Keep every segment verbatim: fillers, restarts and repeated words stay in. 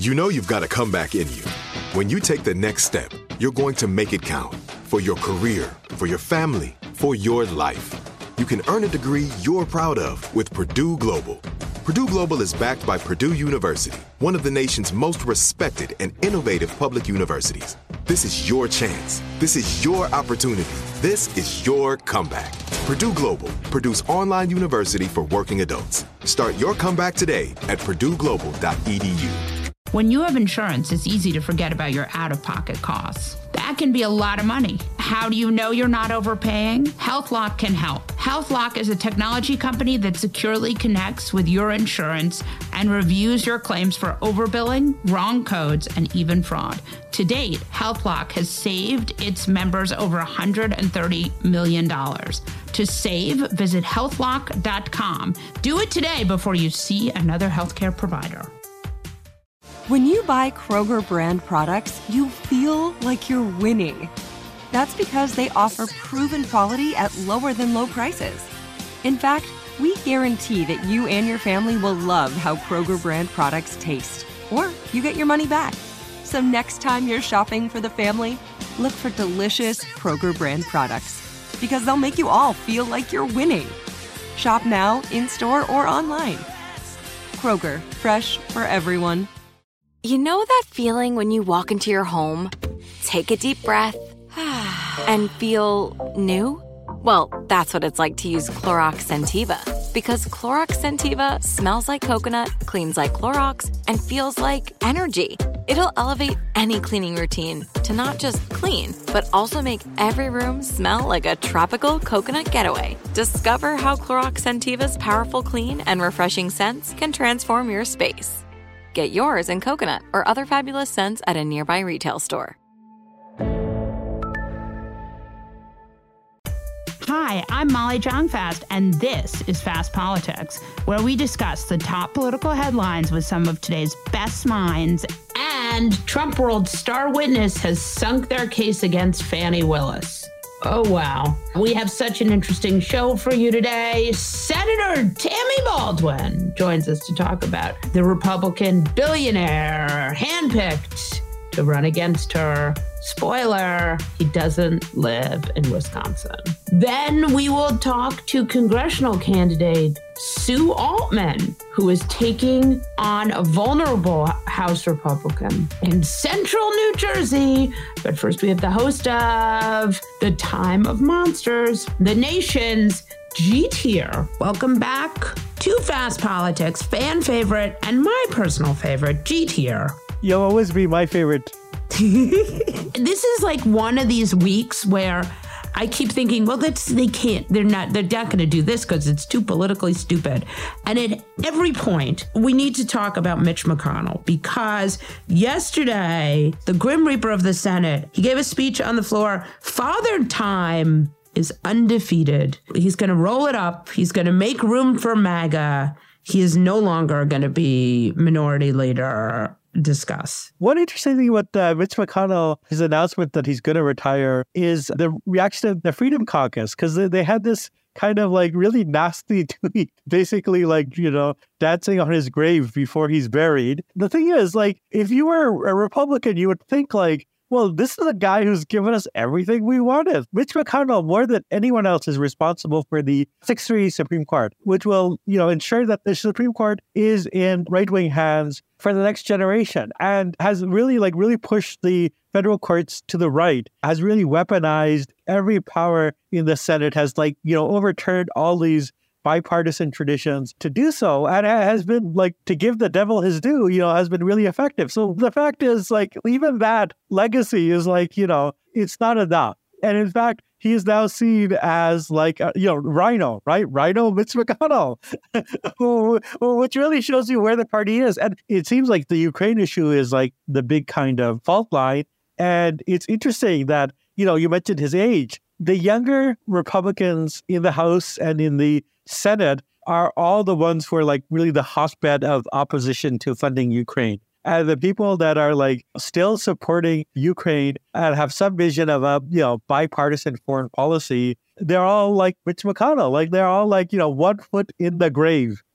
You know you've got a comeback in you. When you take the next step, you're going to make it count for your career, for your family, for your life. You can earn a degree you're proud of with Purdue Global. Purdue Global is backed by Purdue University, one of the nation's most respected and innovative public universities. This is your chance. This is your opportunity. This is your comeback. Purdue Global, Purdue's online university for working adults. Start your comeback today at purdue global dot e d u. When you have insurance, it's easy to forget about your out-of-pocket costs. That can be a lot of money. How do you know you're not overpaying? HealthLock can help. HealthLock is a technology company that securely connects with your insurance and reviews your claims for overbilling, wrong codes, and even fraud. To date, HealthLock has saved its members over one hundred thirty million dollars. To save, visit health lock dot com. Do it today before you see another healthcare provider. When you buy Kroger brand products, you feel like you're winning. That's because they offer proven quality at lower than low prices. In fact, we guarantee that you and your family will love how Kroger brand products taste, or you get your money back. So next time you're shopping for the family, look for delicious Kroger brand products, because they'll make you all feel like you're winning. Shop now, in-store, or online. Kroger, fresh for everyone. You know that feeling when you walk into your home, take a deep breath, and feel new? Well, that's what it's like to use Clorox Scentiva. Because Clorox Scentiva smells like coconut, cleans like Clorox, and feels like energy. It'll elevate any cleaning routine to not just clean, but also make every room smell like a tropical coconut getaway. Discover how Clorox Scentiva's powerful clean and refreshing scents can transform your space. Get yours in coconut or other fabulous scents at a nearby retail store. Hi, I'm Molly Jong-Fast, and this is Fast Politics, where we discuss the top political headlines with some of today's best minds. And Trump World star witness has sunk their case against Fani Willis. Oh, wow. We have such an interesting show for you today. Senator Tammy Baldwin joins us to talk about the Republican billionaire handpicked to run against her. Spoiler, he doesn't live in Wisconsin. Then we will talk to congressional candidate Sue Altman, who is taking on a vulnerable House Republican in central New Jersey. But first, we have the host of The Time of Monsters, the nation's G tier. Welcome back to Fast Politics, fan favorite and my personal favorite, G tier. You'll always be my favorite. This is like one of these weeks where I keep thinking, well, that's, they can't, they're not, they're not going to do this because it's too politically stupid. And at every point, we need to talk about Mitch McConnell, because yesterday, the Grim Reaper of the Senate, he gave a speech on the floor. Father Time is undefeated. He's going to roll it up. He's going to make room for MAGA. He is no longer going to be minority leader. Discuss. One interesting thing with uh, Mitch McConnell, his announcement that he's going to retire, is the reaction of the Freedom Caucus, because they, they had this kind of like really nasty tweet, basically like, you know, dancing on his grave before he's buried. The thing is, like, if you were a Republican, you would think like, well, this is a guy who's given us everything we wanted. Mitch McConnell, more than anyone else, is responsible for the six three Supreme Court, which will, you know, ensure that the Supreme Court is in right-wing hands for the next generation, and has really, like, really pushed the federal courts to the right, has really weaponized every power in the Senate, has, like, you know, overturned all these bipartisan traditions to do so, and has been, like, to give the devil his due, you know, has been really effective. So the fact is, like, even that legacy is, like, you know, it's not enough. And in fact, he is now seen as, like, uh, you know, Rhino, right? Rhino Mitch McConnell, which really shows you where the party is. And it seems like the Ukraine issue is, like, the big kind of fault line. And it's interesting that, you know, you mentioned his age. The younger Republicans in the House and in the Senate are all the ones who are, like, really the hotbed of opposition to funding Ukraine. And the people that are, like, still supporting Ukraine and have some vision of a, you know, bipartisan foreign policy, they're all like Mitch McConnell. Like, they're all, like, you know, one foot in the grave.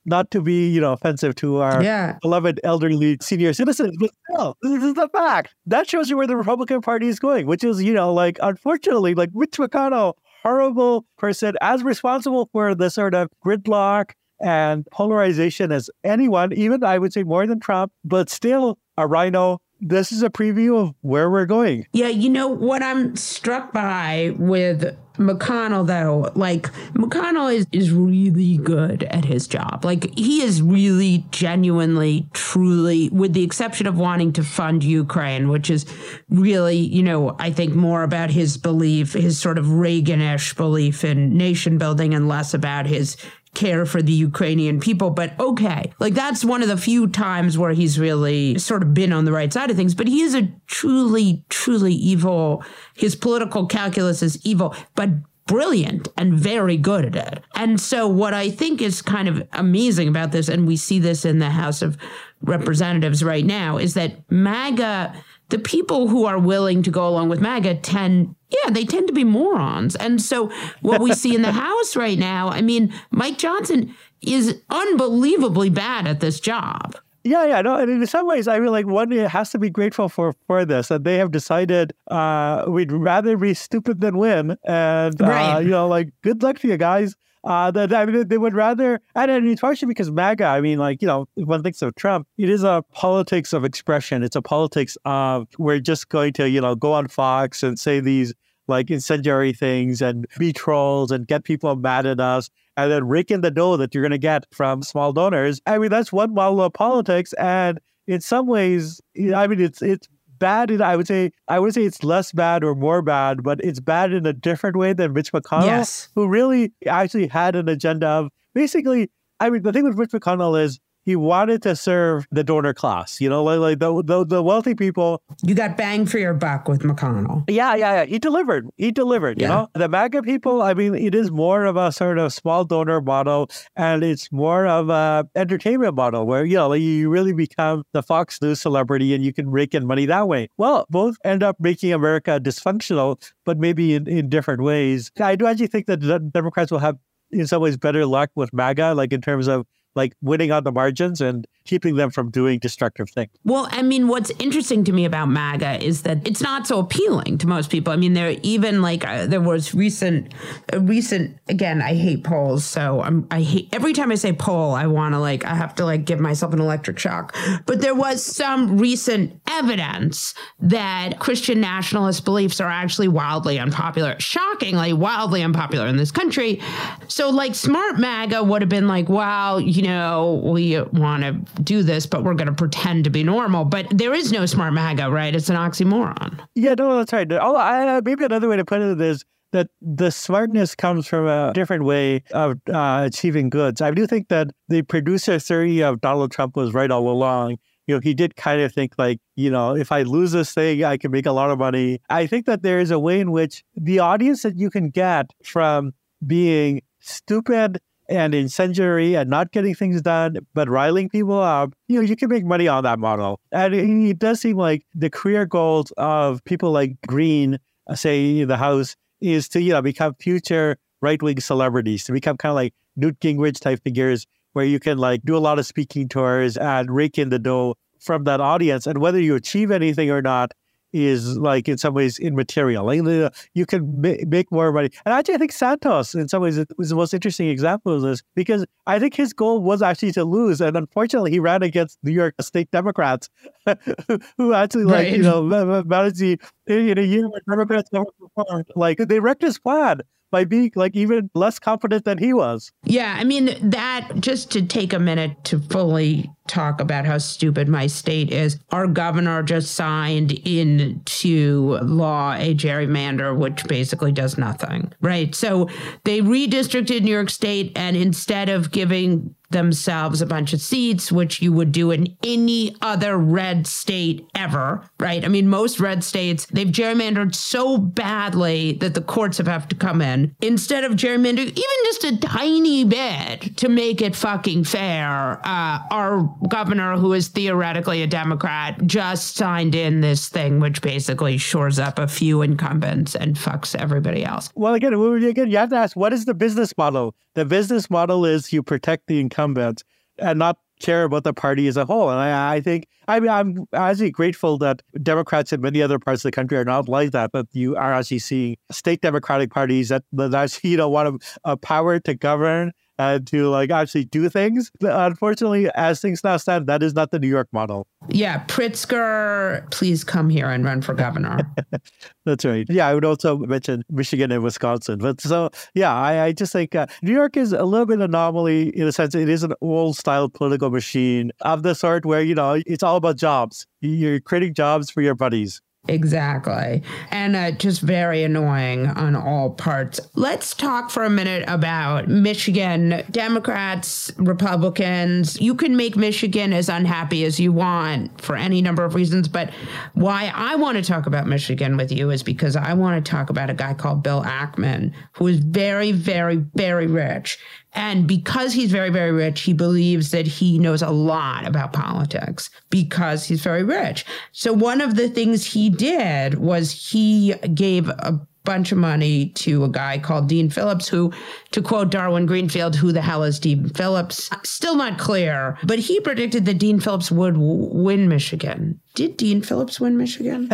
not to be, you know, offensive to our yeah. beloved elderly senior citizens, but still, this is the fact. That shows you where the Republican Party is going, which is, you know, like, unfortunately, like Mitch McConnell, horrible person, as responsible for the sort of gridlock and polarization as anyone, even I would say more than Trump, but still a rhino. This is a preview of where we're going. Yeah, you know, what I'm struck by with McConnell, though, like, McConnell is, is really good at his job. Like, he is really genuinely, truly, with the exception of wanting to fund Ukraine, which is really, you know, I think more about his belief, his sort of Reagan-ish belief in nation building and less about his care for the Ukrainian people. But okay, like that's one of the few times where he's really sort of been on the right side of things. But he is a truly, truly evil. His political calculus is evil, but brilliant and very good at it. And so what I think is kind of amazing about this, and we see this in the House of Representatives right now, is that MAGA, the people who are willing to go along with MAGA tend, yeah, they tend to be morons. And so what we see in the House right now, I mean, Mike Johnson is unbelievably bad at this job. Yeah, yeah, no, and in some ways, I mean, like, one has to be grateful for for this, that they have decided uh, we'd rather be stupid than win. And, right. uh, you know, like, good luck to you guys. Uh, that I mean, they would rather, and it's partially because MAGA, I mean, like, you know, if one thinks of Trump, it is a politics of expression. It's a politics of, we're just going to, you know, go on Fox and say these, like, incendiary things and be trolls and get people mad at us and then rake in the dough that you're going to get from small donors. I mean, that's one model of politics. And in some ways, I mean, it's it's bad. In, I would say I would say it's less bad or more bad, but it's bad in a different way than Mitch McConnell, yes. who really actually had an agenda of basically, I mean, the thing with Mitch McConnell is he wanted to serve the donor class, you know, like, like the, the the wealthy people. You got bang for your buck with McConnell. Yeah, yeah, yeah. He delivered. He delivered, you yeah. know. The MAGA people, I mean, it is more of a sort of small donor model, and it's more of a entertainment model where, you know, like you really become the Fox News celebrity and you can rake in money that way. Well, both end up making America dysfunctional, but maybe in, in different ways. I do actually think that the Democrats will have, in some ways, better luck with MAGA, like in terms of like winning on the margins and keeping them from doing destructive things. Well, I mean, what's interesting to me about MAGA is that it's not so appealing to most people. I mean, there even like uh, there was recent, uh, recent, again, I hate polls. So I'm, I hate, every time I say poll, I want to like, I have to like give myself an electric shock. But there was some recent evidence that Christian nationalist beliefs are actually wildly unpopular, shockingly wildly unpopular in this country. So like smart MAGA would have been like, wow, you know, we want to do this, but we're going to pretend to be normal. But there is no smart MAGA, right? It's an oxymoron. Yeah, no, that's right. Oh, I, maybe another way to put it is that the smartness comes from a different way of uh, achieving goods. I do think that the producer theory of Donald Trump was right all along. You know, he did kind of think like, you know, if I lose this thing, I can make a lot of money. I think that there is a way in which the audience that you can get from being stupid and incendiary and not getting things done, but riling people up, you know, you can make money on that model. And it, it does seem like the career goals of people like Green, uh, say in the House, is to, you know, become future right-wing celebrities, to become kind of like Newt Gingrich type figures where you can like do a lot of speaking tours and rake in the dough from that audience. And whether you achieve anything or not is like in some ways immaterial. Like, you can ma- make more money. And actually, I think Santos in some ways was the most interesting example of this because I think his goal was actually to lose. And unfortunately, he ran against New York State Democrats who actually like, right. you know, managed to, in a year when Democrats never performed, like they wrecked his plan by being like even less confident than he was. Yeah, I mean, that just to take a minute to fully talk about how stupid my state is. Our governor just signed into law a gerrymander, which basically does nothing, right? So they redistricted New York State, and instead of giving themselves a bunch of seats, which you would do in any other red state ever, right? I mean, most red states, they've gerrymandered so badly that the courts have have to come in. Instead of gerrymandering even just a tiny bit to make it fucking fair, uh, our governor, who is theoretically a Democrat, just signed in this thing, which basically shores up a few incumbents and fucks everybody else. Well, again, again, you have to ask, what is the business model? The business model is you protect the incumbents. and not care about the party as a whole. And I, I think, I mean, I'm actually grateful that Democrats in many other parts of the country are not like that, that you are actually seeing state Democratic parties that, that actually, you know, want a, a power to govern and to like actually do things. But unfortunately, as things now stand, that is not the New York model. Yeah, Pritzker, please come here and run for governor. That's right. Yeah, I would also mention Michigan and Wisconsin. But so, yeah, I, I just think uh, New York is a little bit anomaly in a sense. It is an old-style political machine of the sort where, you know, it's all about jobs. You're creating jobs for your buddies. Exactly. And uh, just very annoying on all parts. Let's talk for a minute about Michigan. Democrats, Republicans, you can make Michigan as unhappy as you want for any number of reasons. But why I want to talk about Michigan with you is because I want to talk about a guy called Bill Ackman, who is very, very, very rich. And because he's very, very rich, he believes that he knows a lot about politics because he's very rich. So one of the things he did was he gave a bunch of money to a guy called Dean Phillips, who, to quote Darwin Greenfield, who the hell is Dean Phillips? Still not clear, but he predicted that Dean Phillips would w- win Michigan. Did Dean Phillips win Michigan?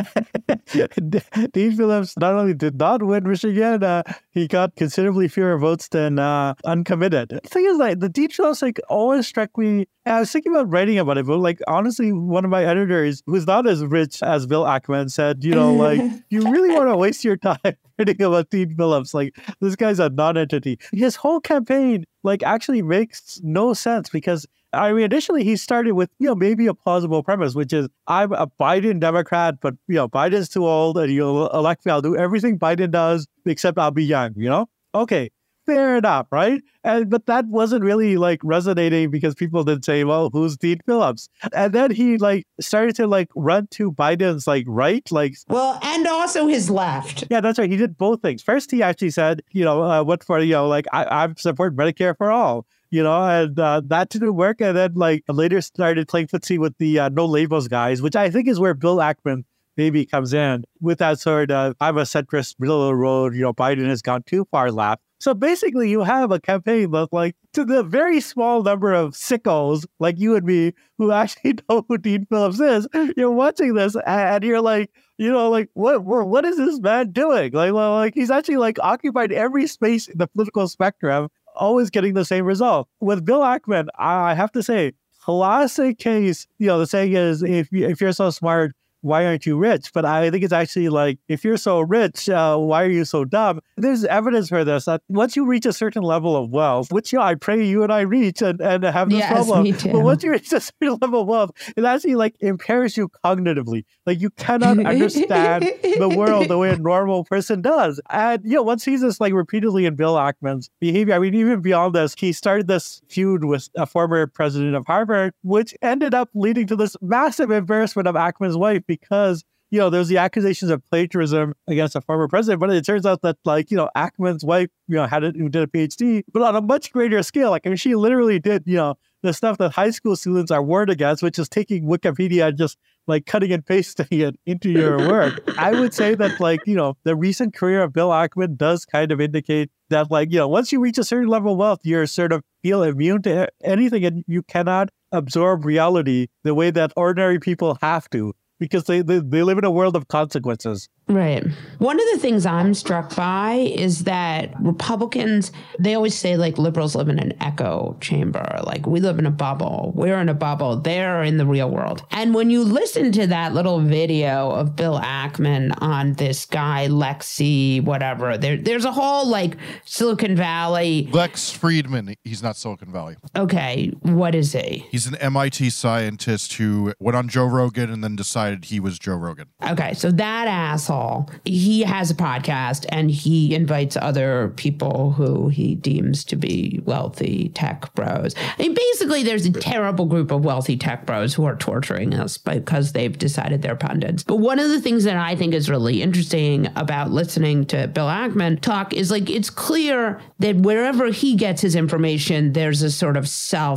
Dean Phillips not only did not win Michigan, uh, he got considerably fewer votes than uh, uncommitted. The thing is, like, the Dean Phillips, like, always struck me. I was thinking about writing about it, but, like, honestly, one of my editors, who's not as rich as Bill Ackman, said, you know, like, you really want to waste your time writing about Dean Phillips. Like, this guy's a non-entity. His whole campaign, like, actually makes no sense because, I mean, initially he started with, you know, maybe a plausible premise, which is I'm a Biden Democrat, but, you know, Biden's too old and you'll elect me. I'll do everything Biden does, except I'll be young, you know? Okay, fair enough, right? And but that wasn't really like resonating because people didn't say, well, who's Dean Phillips? And then he like started to like run to Biden's like right, like well, and also his left. Yeah, that's right. He did both things. First, he actually said, you know, uh, what for, you know, like I, I support Medicare for all. You know, and uh, that didn't work. And then, like, later started playing footsie with the uh, no labels guys, which I think is where Bill Ackman maybe comes in with that sort of, I'm a centrist, middle of the road, you know, Biden has gone too far left. So basically, you have a campaign that, like, to the very small number of sickos like you and me who actually know who Dean Phillips is, you're watching this and you're like, you know, like, what what is this man doing? Like, like he's actually, like, occupied every space in the political spectrum, always getting the same result. With Bill Ackman, I have to say, classic case, you know, the saying is, if, you, if you're so smart, why aren't you rich? But I think it's actually like, if you're so rich, uh, why are you so dumb? There's evidence for this, that once you reach a certain level of wealth, which, you know, I pray you and I reach and, and have this yes, problem. Me too. But once you reach a certain level of wealth, it actually like impairs you cognitively. Like you cannot understand the world the way a normal person does. And, you know, one sees this like repeatedly in Bill Ackman's behavior. I mean, even beyond this, he started this feud with a former president of Harvard, which ended up leading to this massive embarrassment of Ackman's wife, because, you know, there's the accusations of plagiarism against a former president, but it turns out that, like, you know, Ackman's wife, you know, had it, who did a PhD, but on a much greater scale. Like, I mean, she literally did, you know, the stuff that high school students are warned against, which is taking Wikipedia and just like cutting and pasting it into your work. I would say that, like, you know, the recent career of Bill Ackman does kind of indicate that, like, you know, once you reach a certain level of wealth, you're sort of feel immune to anything and you cannot absorb reality the way that ordinary people have to, because they, they, they live in a world of consequences. Right. One of the things I'm struck by is that Republicans, they always say, like, liberals live in an echo chamber. Like, we live in a bubble. We're in a bubble. They're in the real world. And when you listen to that little video of Bill Ackman on this guy, Lexi, whatever, there, there's a whole, like, Silicon Valley. Lex Friedman. He's not Silicon Valley. Okay. What is he? He's an M I T scientist who went on Joe Rogan and then decided he was Joe Rogan. Okay. So that asshole, he has a podcast and he invites other people who he deems to be wealthy tech bros. I mean, basically, there's a terrible group of wealthy tech bros who are torturing us because they've decided they're pundits. But one of the things that I think is really interesting about listening to Bill Ackman talk is, like, it's clear that wherever he gets his information, there's a sort of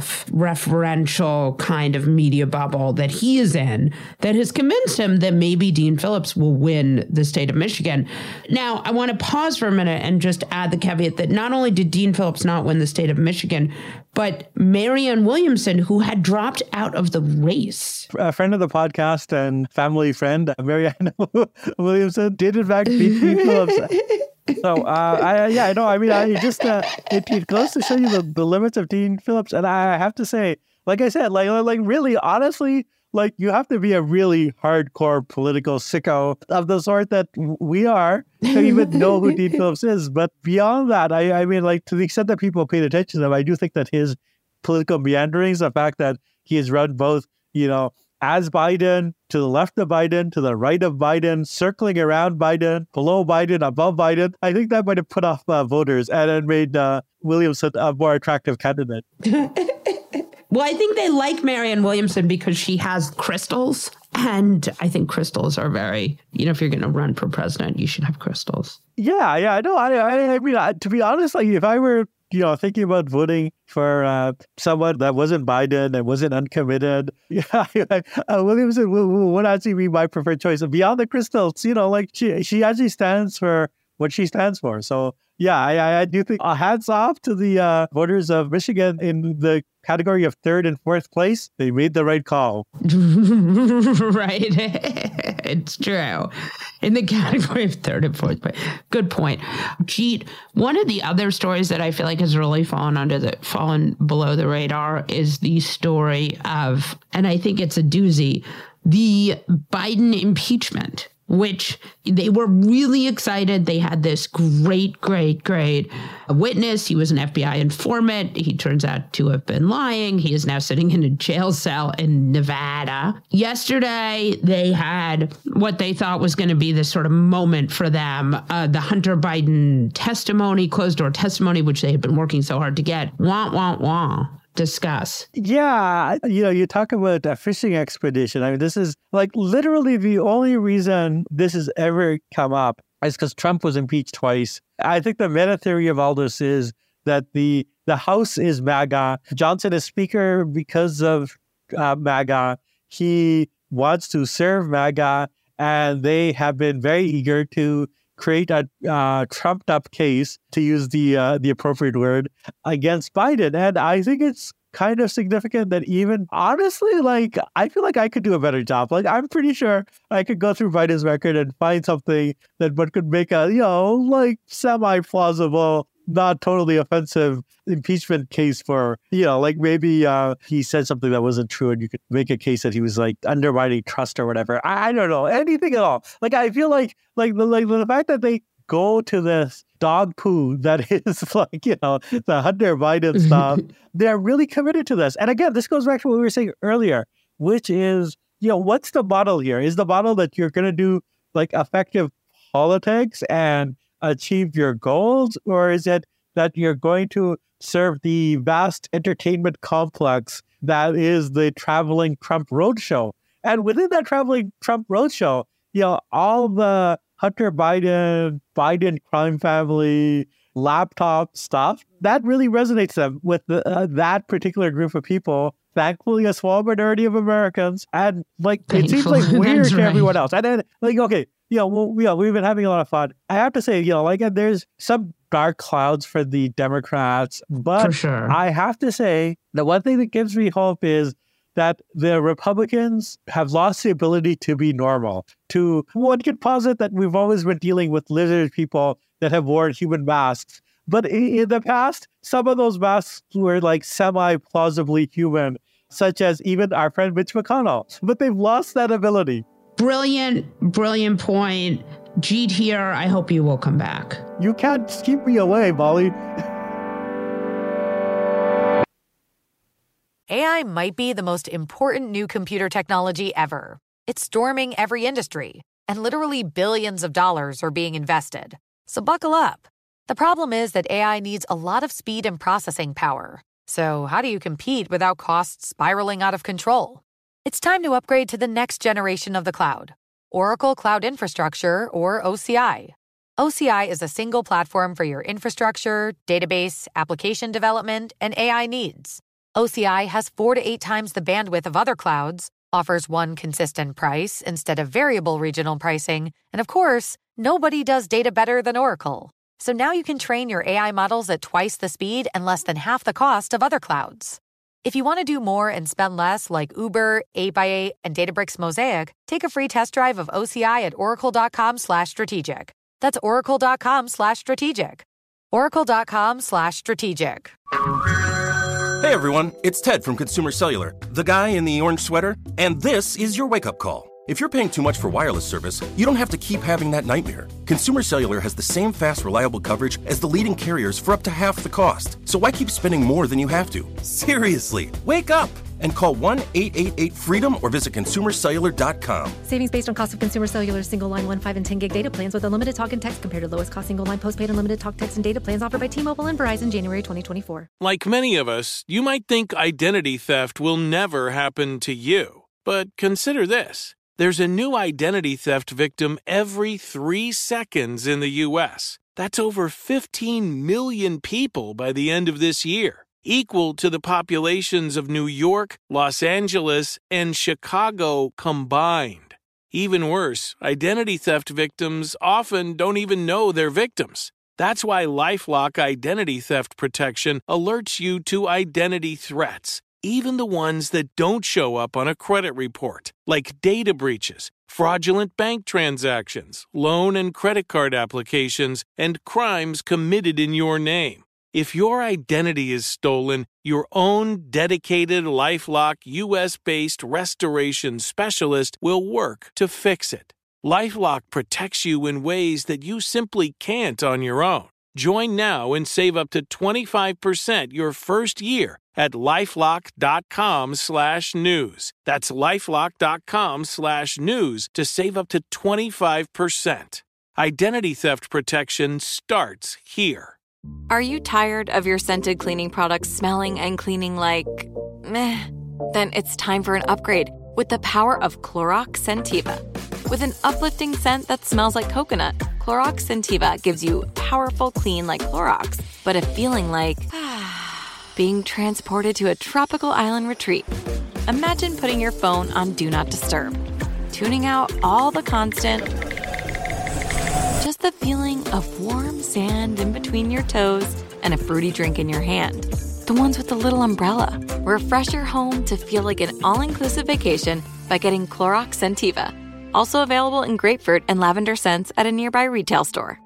self-referential kind of media bubble that he is in that has convinced him that maybe Dean Phillips will win the state of Michigan. Now, I want to pause for a minute and just add the caveat that not only did Dean Phillips not win the state of Michigan, but Marianne Williamson, who had dropped out of the race. A friend of the podcast and family friend, Marianne Williamson, did in fact beat Dean Phillips. So, uh, I, yeah, I know. I mean, I just, uh, it, it goes to show you the, the limits of Dean Phillips. And I have to say, like I said, like, like really, honestly, like you have to be a really hardcore political sicko of the sort that we are to even know who Dean Phillips is. But beyond that, I, I mean, like to the extent that people paid attention to him, I do think that his political meanderings, the fact that he has run both, you know, as Biden, to the left of Biden, to the right of Biden, circling around Biden, below Biden, above Biden, I think that might have put off uh, voters and it made uh, Williamson a more attractive candidate. Well, I think they like Marianne Williamson because she has crystals. And I think crystals are very, you know, if you're going to run for president, you should have crystals. Yeah, yeah, no, I, I, I mean, I, to be honest, like if I were, you know, thinking about voting for uh, someone that wasn't Biden and wasn't uncommitted, yeah, uh, Williamson would, would actually be my preferred choice. And beyond the crystals, you know, like she, she actually stands for what she stands for. So, yeah, I, I do think uh, hats off to the uh, voters of Michigan in the category of third and fourth place. They made the right call. Right. It's true. In the category of third and fourth place. Good point. Jeet, one of the other stories that I feel like has really fallen under the fallen below the radar is the story of, and I think it's a doozy, the Biden impeachment, which they were really excited. They had this great, great, great witness. He was an F B I informant. He turns out to have been lying. He is now sitting in a jail cell in Nevada. Yesterday, they had what they thought was going to be this sort of moment for them, uh, the Hunter Biden testimony, closed-door testimony, which they had been working so hard to get. Wah, wah, wah. Discuss. Yeah, you know, you talk about a fishing expedition. I mean, this is like literally the only reason this has ever come up is because Trump was impeached twice. I think the meta theory of all this is that the the House is MAGA. Johnson is Speaker because of uh, MAGA. He wants to serve MAGA, and they have been very eager to create a uh, trumped up case, to use the uh, the appropriate word, against Biden. And I think it's kind of significant that even honestly, like, I feel like I could do a better job. Like, I'm pretty sure I could go through Biden's record and find something that but could make a, you know, like semi-plausible, not totally offensive impeachment case for, you know, like maybe uh, he said something that wasn't true and you could make a case that he was like undermining trust or whatever. I, I don't know, anything at all. Like, I feel like like the, like the fact that they go to this dog poo that is like, you know, the Hunter Biden stuff, they're really committed to this. And again, this goes back to what we were saying earlier, which is, you know, what's the model here? Is the model that you're going to do like effective politics and achieve your goals, or is it that you're going to serve the vast entertainment complex that is the traveling Trump roadshow? And within that traveling Trump roadshow, you know, all the Hunter Biden, Biden crime family, laptop stuff, that really resonates them with the, uh, that particular group of people. Thankfully, a small minority of Americans, and like it seems like weird to right. everyone else. And then, like, okay, you know, well, you know, we've been having a lot of fun. I have to say, you know, like, there's some dark clouds for the Democrats, but for sure. I have to say the one thing that gives me hope is that the Republicans have lost the ability to be normal. To one could posit that we've always been dealing with lizard people that have worn human masks. But in the past, some of those masks were like semi-plausibly human, such as even our friend Mitch McConnell. But they've lost that ability. Brilliant, brilliant point. Jeet here, I hope you will come back. You can't keep me away, Molly. A I might be the most important new computer technology ever. It's storming every industry, and literally billions of dollars are being invested. So buckle up. The problem is that A I needs a lot of speed and processing power. So how do you compete without costs spiraling out of control? It's time to upgrade to the next generation of the cloud, Oracle Cloud Infrastructure, or O C I. O C I is a single platform for your infrastructure, database, application development, and A I needs. O C I has four to eight times the bandwidth of other clouds, offers one consistent price instead of variable regional pricing, and of course, nobody does data better than Oracle. So now you can train your A I models at twice the speed and less than half the cost of other clouds. If you want to do more and spend less like Uber, eight by eight, and Databricks Mosaic, take a free test drive of O C I at oracle.com slash strategic. That's oracle.com slash strategic. oracle.com slash strategic. Hey everyone, it's Ted from Consumer Cellular, the guy in the orange sweater, and this is your wake-up call. If you're paying too much for wireless service, you don't have to keep having that nightmare. Consumer Cellular has the same fast, reliable coverage as the leading carriers for up to half the cost. So why keep spending more than you have to? Seriously, wake up and call one eight eight eight freedom or visit consumer cellular dot com. Savings based on cost of Consumer Cellular's single line one, five, and ten gig data plans with unlimited talk and text compared to lowest cost single line postpaid unlimited talk, text, and data plans offered by T-Mobile and Verizon January twenty twenty-four. Like many of us, you might think identity theft will never happen to you. But consider this. There's a new identity theft victim every three seconds in the U S. That's over fifteen million people by the end of this year, equal to the populations of New York, Los Angeles, and Chicago combined. Even worse, identity theft victims often don't even know they're victims. That's why LifeLock Identity Theft Protection alerts you to identity threats, even the ones that don't show up on a credit report, like data breaches, fraudulent bank transactions, loan and credit card applications, and crimes committed in your name. If your identity is stolen, your own dedicated LifeLock U S-based restoration specialist will work to fix it. LifeLock protects you in ways that you simply can't on your own. Join now and save up to twenty-five percent your first year at lifelock.com slash news. That's lifelock.com slash news to save up to twenty-five percent. Identity theft protection starts here. Are you tired of your scented cleaning products smelling and cleaning like meh? Then it's time for an upgrade with the power of Clorox Scentiva. With an uplifting scent that smells like coconut, Clorox Scentiva gives you powerful clean like Clorox, but a feeling like being transported to a tropical island retreat. Imagine putting your phone on Do Not Disturb, tuning out all the constant, just the feeling of warm sand in between your toes and a fruity drink in your hand. The ones with the little umbrella. Refresh your home to feel like an all-inclusive vacation by getting Clorox Scentiva. Also available in grapefruit and lavender scents at a nearby retail store.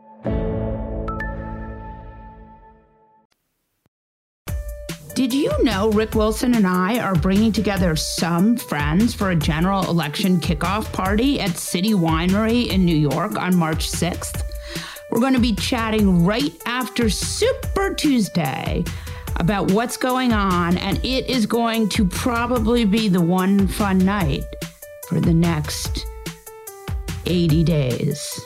Did you know Rick Wilson and I are bringing together some friends for a general election kickoff party at City Winery in New York on March sixth? We're going to be chatting right after Super Tuesday about what's going on, and it is going to probably be the one fun night for the next eighty days.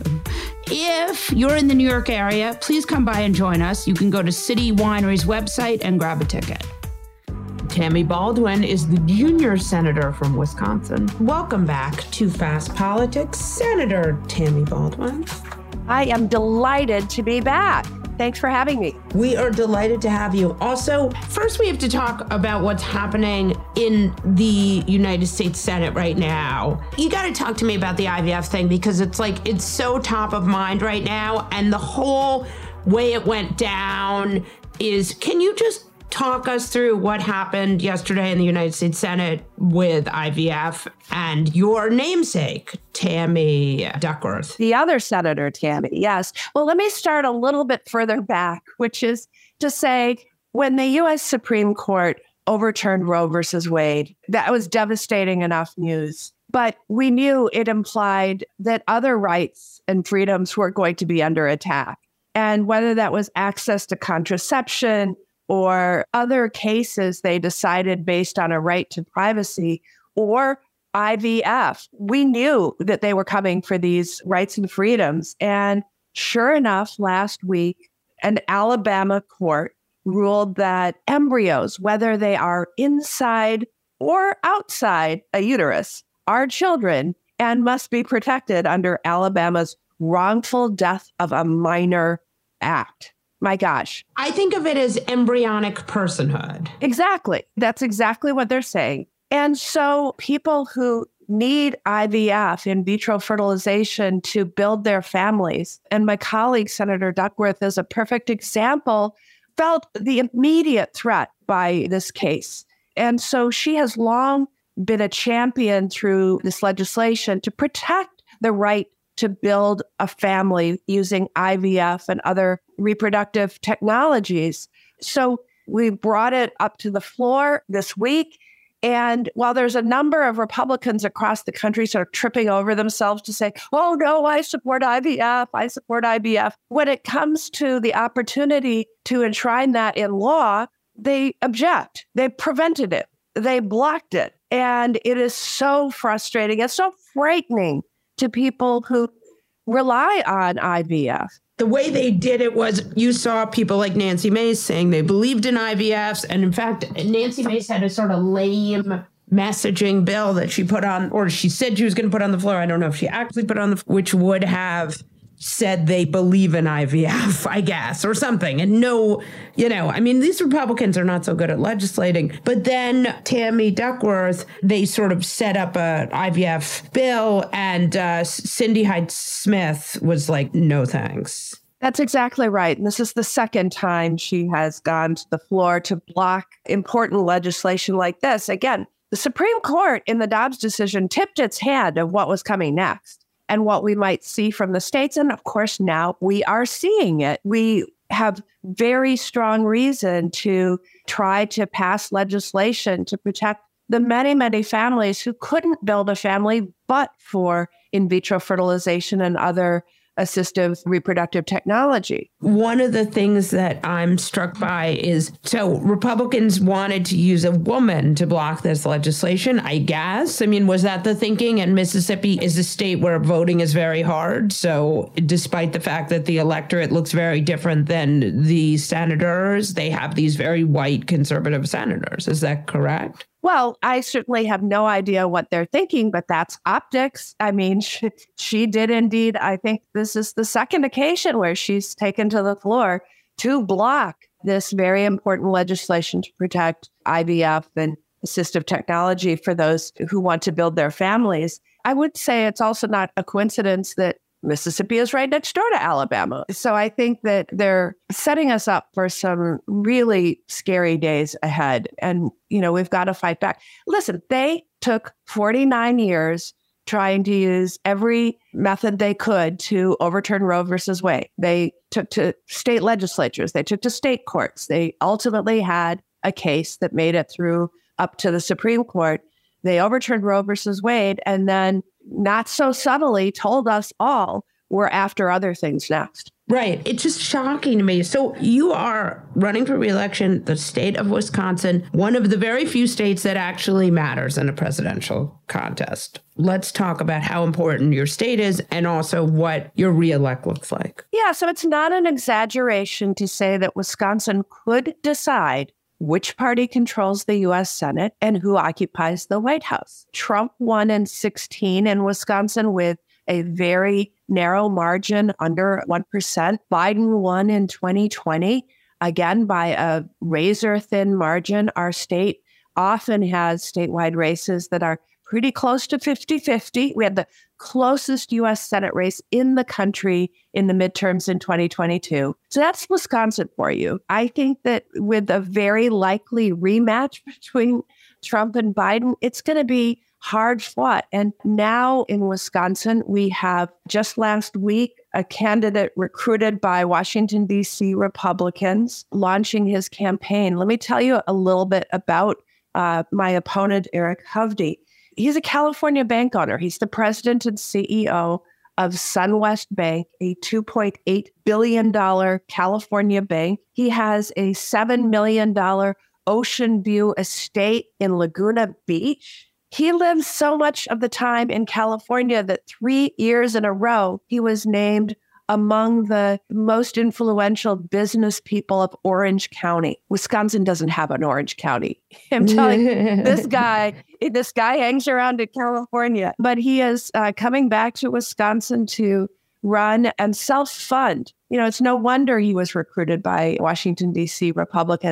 If you're in the New York area, please come by and join us. You can go to City Winery's website and grab a ticket. Tammy Baldwin is the junior senator from Wisconsin. Welcome back to Fast Politics, Senator Tammy Baldwin. I am delighted to be back. Thanks for having me. We are delighted to have you. Also, first we have to talk about what's happening in the United States Senate right now. You got to talk to me about the I V F thing because it's like, it's so top of mind right now. And the whole way it went down is, can you just talk us through what happened yesterday in the United States Senate with I V F and your namesake, Tammy Duckworth? The other Senator, Tammy, yes. Well, let me start a little bit further back, which is to say, when the U S Supreme Court overturned Roe versus Wade, that was devastating enough news. But we knew it implied that other rights and freedoms were going to be under attack. And whether that was access to contraception or other cases they decided based on a right to privacy, or I V F. We knew that they were coming for these rights and freedoms. And sure enough, last week, an Alabama court ruled that embryos, whether they are inside or outside a uterus, are children and must be protected under Alabama's Wrongful Death of a Minor Act. My gosh. I think of it as embryonic personhood. Exactly. That's exactly what they're saying. And so people who need I V F, in vitro fertilization, to build their families, and my colleague, Senator Duckworth, is a perfect example, felt the immediate threat by this case. And so she has long been a champion through this legislation to protect the right to build a family using I V F and other reproductive technologies. So we brought it up to the floor this week. And while there's a number of Republicans across the country sort of tripping over themselves to say, oh, no, I support I V F, I support I V F, when it comes to the opportunity to enshrine that in law, they object. They prevented it. They blocked it. And it is so frustrating. It's so frightening to people who rely on I V F. The way they did it was you saw people like Nancy Mace saying they believed in I V Fs. And in fact, Nancy Mace had a sort of lame messaging bill that she put on, or she said she was going to put on the floor. I don't know if she actually put on the floor, which would have said they believe in I V F, I guess, or something. And no, you know, I mean, these Republicans are not so good at legislating. But then Tammy Duckworth, they sort of set up a I V F bill, and uh, Cindy Hyde-Smith was like, no thanks. That's exactly right. And this is the second time she has gone to the floor to block important legislation like this. Again, the Supreme Court in the Dobbs decision tipped its hand of what was coming next and what we might see from the states. And of course, now we are seeing it. We have very strong reason to try to pass legislation to protect the many, many families who couldn't build a family but for in vitro fertilization and other assistive reproductive technology. One of the things that I'm struck by is, so Republicans wanted to use a woman to block this legislation, I guess. I mean, was that the thinking? And Mississippi is a state where voting is very hard. So despite the fact that the electorate looks very different than the senators, they have these very white conservative senators. Is that correct? Well, I certainly have no idea what they're thinking, but that's optics. I mean, she, she did indeed. I think this is the second occasion where she's taken to the floor to block this very important legislation to protect I V F and assistive technology for those who want to build their families. I would say it's also not a coincidence that Mississippi is right next door to Alabama. So I think that they're setting us up for some really scary days ahead. And, you know, we've got to fight back. Listen, they took forty-nine years trying to use every method they could to overturn Roe versus Wade. They took to state legislatures. They took to state courts. They ultimately had a case that made it through up to the Supreme Court. They overturned Roe versus Wade, and then not so subtly told us all we're after other things next. Right. It's just shocking to me. So you are running for re-election, the state of Wisconsin, one of the very few states that actually matters in a presidential contest. Let's talk about how important your state is and also what your re-elect looks like. Yeah, so it's not an exaggeration to say that Wisconsin could decide which party controls the U S Senate and who occupies the White House. Trump won in sixteen in Wisconsin with a very narrow margin, under one percent. Biden won in twenty twenty, again, by a razor-thin margin. Our state often has statewide races that are pretty close to fifty-fifty. We had the closest U S Senate race in the country in the midterms in twenty twenty-two. So that's Wisconsin for you. I think that with a very likely rematch between Trump and Biden, it's going to be hard fought. And now in Wisconsin, we have just last week a candidate recruited by Washington, D C Republicans launching his campaign. Let me tell you a little bit about uh, my opponent, Eric Hovde. He's a California bank owner. He's the president and C E O of SunWest Bank, a two point eight billion dollars California bank. He has a seven million dollars Ocean View estate in Laguna Beach. He lives so much of the time in California that three years in a row, he was named among the most influential business people of Orange County. Wisconsin doesn't have an Orange County. I'm telling you, this guy, this guy hangs around in California, but he is uh, coming back to Wisconsin to run and self-fund. You know, it's no wonder he was recruited by Washington, D C Republicans.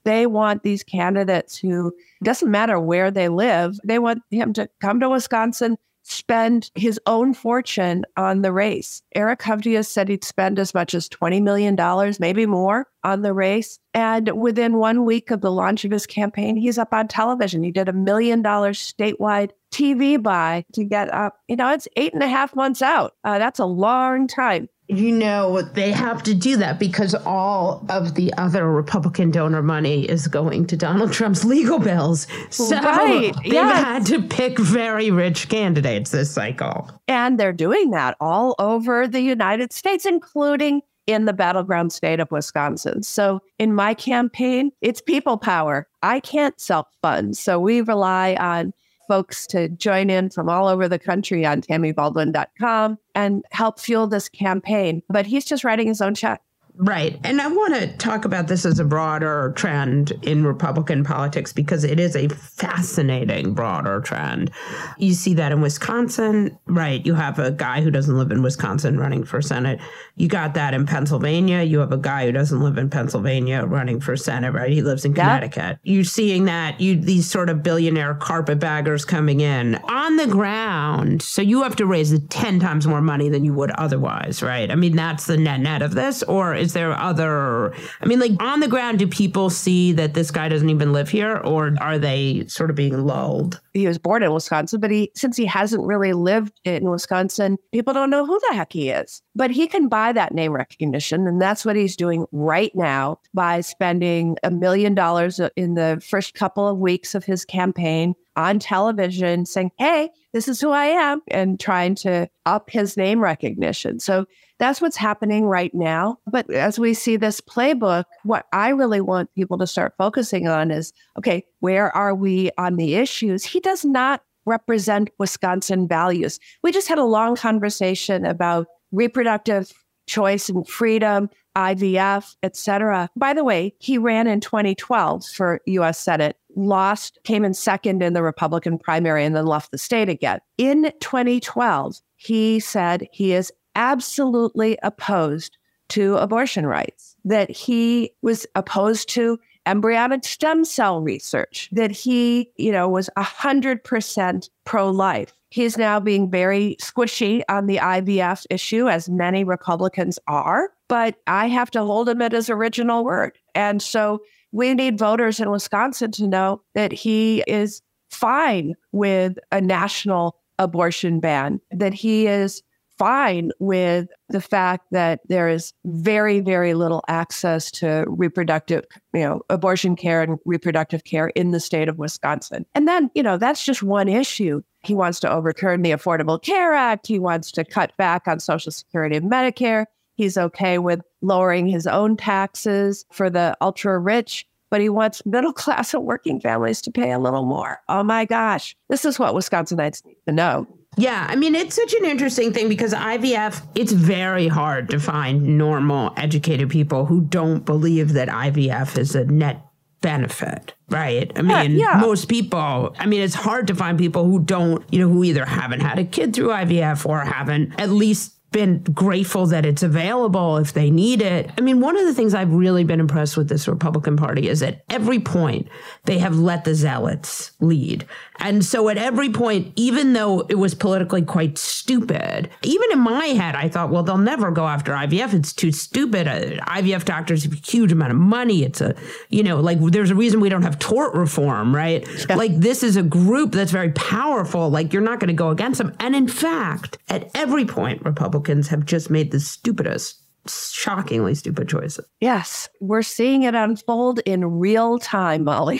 They want these candidates who, doesn't matter where they live, they want him to come to Wisconsin, spend his own fortune on the race. Eric Hovde said he'd spend as much as twenty million dollars, maybe more, on the race. And within one week of the launch of his campaign, he's up on television. He did a million dollars statewide T V buy to get up. You know, it's eight and a half months out. Uh, that's a long time. You know, they have to do that because all of the other Republican donor money is going to Donald Trump's legal bills. So right. they've yes. had to pick very rich candidates this cycle. And they're doing that all over the United States, including in the battleground state of Wisconsin. So in my campaign, it's people power. I can't self-fund. So we rely on folks to join in from all over the country on Tammy Baldwin dot com and help fuel this campaign. But he's just writing his own check. Right. And I want to talk about this as a broader trend in Republican politics because it is a fascinating broader trend. You see that in Wisconsin, right? You have a guy who doesn't live in Wisconsin running for Senate. You got that in Pennsylvania. You have a guy who doesn't live in Pennsylvania running for Senate, right? He lives in Connecticut. Yeah. You're seeing that, you these sort of billionaire carpetbaggers coming in on the ground. So you have to raise ten times more money than you would otherwise, right? I mean, that's the net net of this. Or is there other, I mean, like on the ground, do people see that this guy doesn't even live here, or are they sort of being lulled? He was born in Wisconsin, but he, since he hasn't really lived in Wisconsin, people don't know who the heck he is. But he can buy that name recognition. And that's what he's doing right now by spending a million dollars in the first couple of weeks of his campaign on television saying, hey, this is who I am, and trying to up his name recognition. So that's what's happening right now. But as we see this playbook, what I really want people to start focusing on is, okay, where are we on the issues? He does not represent Wisconsin values. We just had a long conversation about reproductive choice and freedom, I V F, et cetera. By the way, he ran in twenty twelve for U S Senate, lost, came in second in the Republican primary, and then left the state again. In twenty twelve, he said he is absolutely opposed to abortion rights, that he was opposed to embryonic stem cell research, that he, you know, was one hundred percent pro-life. He's now being very squishy on the I V F issue, as many Republicans are, but I have to hold him at his original word. And so we need voters in Wisconsin to know that he is fine with a national abortion ban, that he is fine with the fact that there is very, very little access to reproductive, you know, abortion care and reproductive care in the state of Wisconsin. And then, you know, that's just one issue. He wants to overturn the Affordable Care Act. He wants to cut back on Social Security and Medicare. He's okay with lowering his own taxes for the ultra rich, but he wants middle class and working families to pay a little more. Oh my gosh, this is what Wisconsinites need to know. Yeah, I mean, it's such an interesting thing because I V F, it's very hard to find normal, educated people who don't believe that I V F is a net benefit, right? I mean, yeah, yeah. most people, I mean, it's hard to find people who don't, you know, who either haven't had a kid through I V F or haven't at least been grateful that it's available if they need it. I mean, one of the things I've really been impressed with this Republican Party is at every point they have let the zealots lead. And so at every point, even though it was politically quite stupid, even in my head, I thought, well, they'll never go after I V F. It's too stupid. Uh, I V F doctors have a huge amount of money. It's a, you know, like there's a reason we don't have tort reform, right? Yeah. Like this is a group that's very powerful. Like you're not going to go against them. And in fact, at every point, Republicans have just made the stupidest, shockingly stupid choices. Yes, we're seeing it unfold in real time, Molly.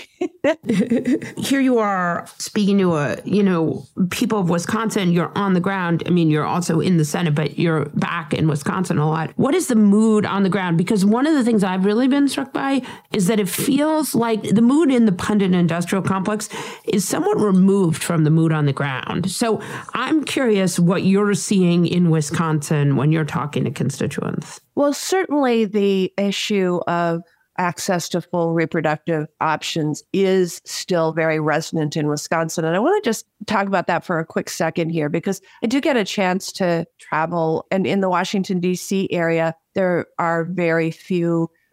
Here you are speaking to a, you know, people of Wisconsin. You're on the ground. I mean, you're also in the Senate, but you're back in Wisconsin a lot. What is the mood on the ground? Because one of the things I've really been struck by is that it feels like the mood in the pundit industrial complex is somewhat removed from the mood on the ground. So I'm curious what you're seeing in Wisconsin when you're talking to constituents. Well, certainly the issue of access to full reproductive options is still very resonant in Wisconsin. And I want to just talk about that for a quick second here, because I do get a chance to travel. And in the Washington, D C area, there are very few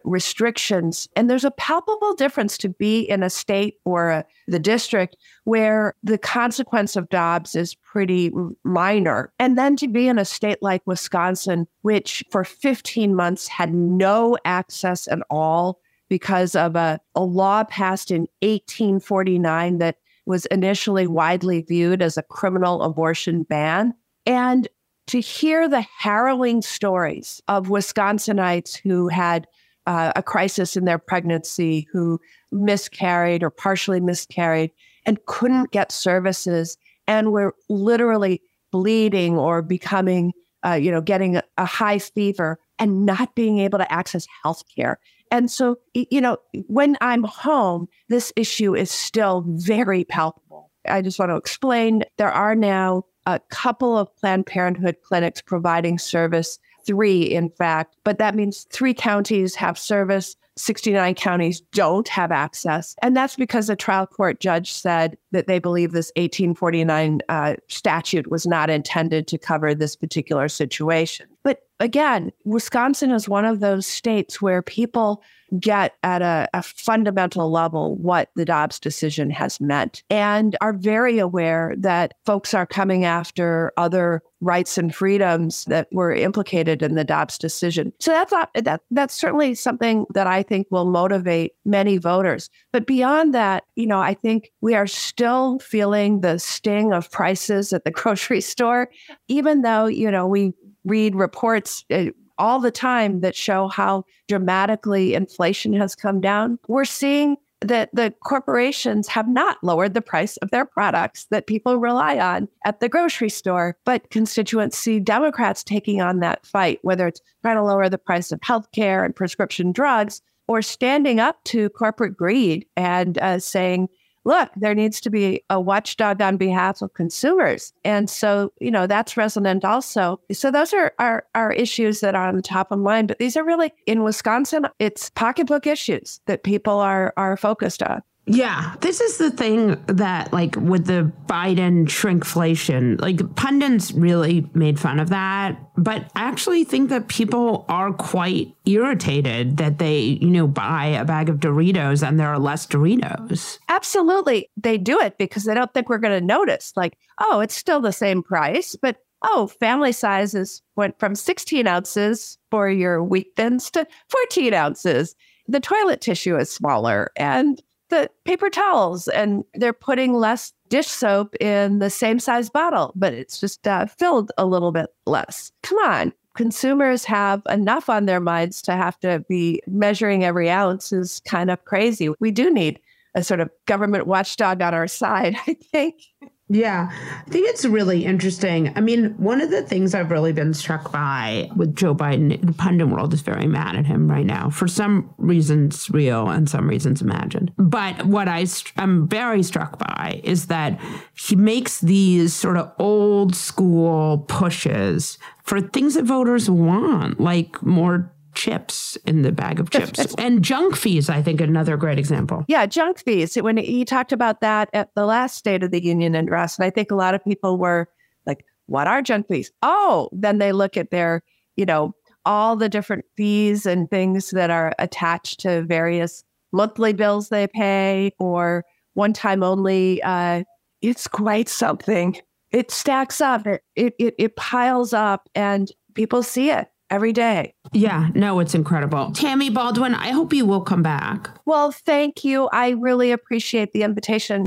restrictions. And there's a palpable difference to be in a state or a, the district where the consequence of Dobbs is pretty minor. And then to be in a state like Wisconsin, which for fifteen months had no access at all because of a, a law passed in eighteen forty-nine that was initially widely viewed as a criminal abortion ban. And to hear the harrowing stories of Wisconsinites who had uh, a crisis in their pregnancy, who miscarried or partially miscarried and couldn't get services and were literally bleeding or becoming, uh, you know, getting a, a high fever and not being able to access health care. And so, you know, when I'm home, this issue is still very palpable. I just want to explain, there are now a couple of Planned Parenthood clinics providing service, three, in fact, but that means three counties have service, sixty-nine counties don't have access. And that's because a trial court judge said that they believe this eighteen forty-nine uh, statute was not intended to cover this particular situation. But again, Wisconsin is one of those states where people get at a, a fundamental level what the Dobbs decision has meant and are very aware that folks are coming after other rights and freedoms that were implicated in the Dobbs decision. So that's not, that that's certainly something that I think will motivate many voters. But beyond that, you know, I think we are still feeling the sting of prices at the grocery store, even though, you know, we read reports uh, all the time that show how dramatically inflation has come down. We're seeing that the corporations have not lowered the price of their products that people rely on at the grocery store, but constituents see Democrats taking on that fight, whether it's trying to lower the price of healthcare and prescription drugs or standing up to corporate greed and uh, saying, look, there needs to be a watchdog on behalf of consumers. And so, you know, that's resonant also. So those are, are, are issues that are on the top of mind. But these are really, in Wisconsin, it's pocketbook issues that people are are focused on. Yeah, this is the thing that, like, with the Biden shrinkflation, like, pundits really made fun of that. But I actually think that people are quite irritated that they, you know, buy a bag of Doritos and there are less Doritos. Absolutely. They do it because they don't think we're going to notice. Like, oh, it's still the same price, but oh, family sizes went from sixteen ounces for your wheat thins to fourteen ounces. The toilet tissue is smaller and the paper towels, and they're putting less dish soap in the same size bottle, but it's just uh, filled a little bit less. Come on. Consumers have enough on their minds to have to be measuring every ounce is kind of crazy. We do need a sort of government watchdog on our side, I think. Yeah, I think it's really interesting. I mean, one of the things I've really been struck by with Joe Biden, the pundit world is very mad at him right now for some reasons real and some reasons imagined. But what I st- I'm very struck by is that he makes these sort of old school pushes for things that voters want, like more chips in the bag of chips. And junk fees, I think, another great example. Yeah, junk fees. When he talked about that at the last State of the Union address, and I think a lot of people were like, what are junk fees? Oh, then they look at their, you know, all the different fees and things that are attached to various monthly bills they pay or one time only. Uh, it's quite something. It stacks up. It, it, it, it piles up and people see it every day. Yeah, no, it's incredible. Tammy Baldwin, I hope you will come back. Well, thank you. I really appreciate the invitation.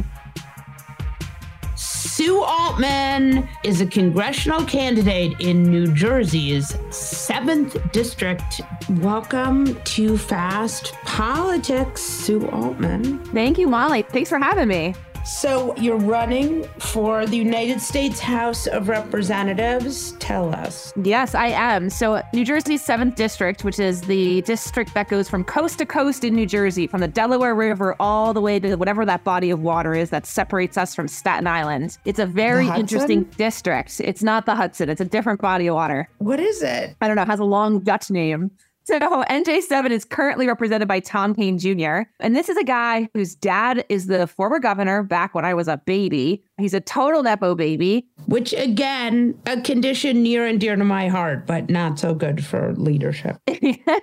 Sue Altman is a congressional candidate in New Jersey's seventh district. Welcome to Fast Politics, Sue Altman. Thank you, Molly. Thanks for having me. So you're running for the United States House of Representatives. Tell us. Yes, I am. So New Jersey's seventh district, which is the district that goes from coast to coast in New Jersey, from the Delaware River all the way to whatever that body of water is that separates us from Staten Island. It's a very interesting district. It's not the Hudson. It's a different body of water. What is it? I don't know. It has a long Dutch name. So N J seven is currently represented by Tom Kean Junior And this is a guy whose dad is the former governor back when I was a baby. He's a total Nepo baby. Which, again, a condition near and dear to my heart, but not so good for leadership.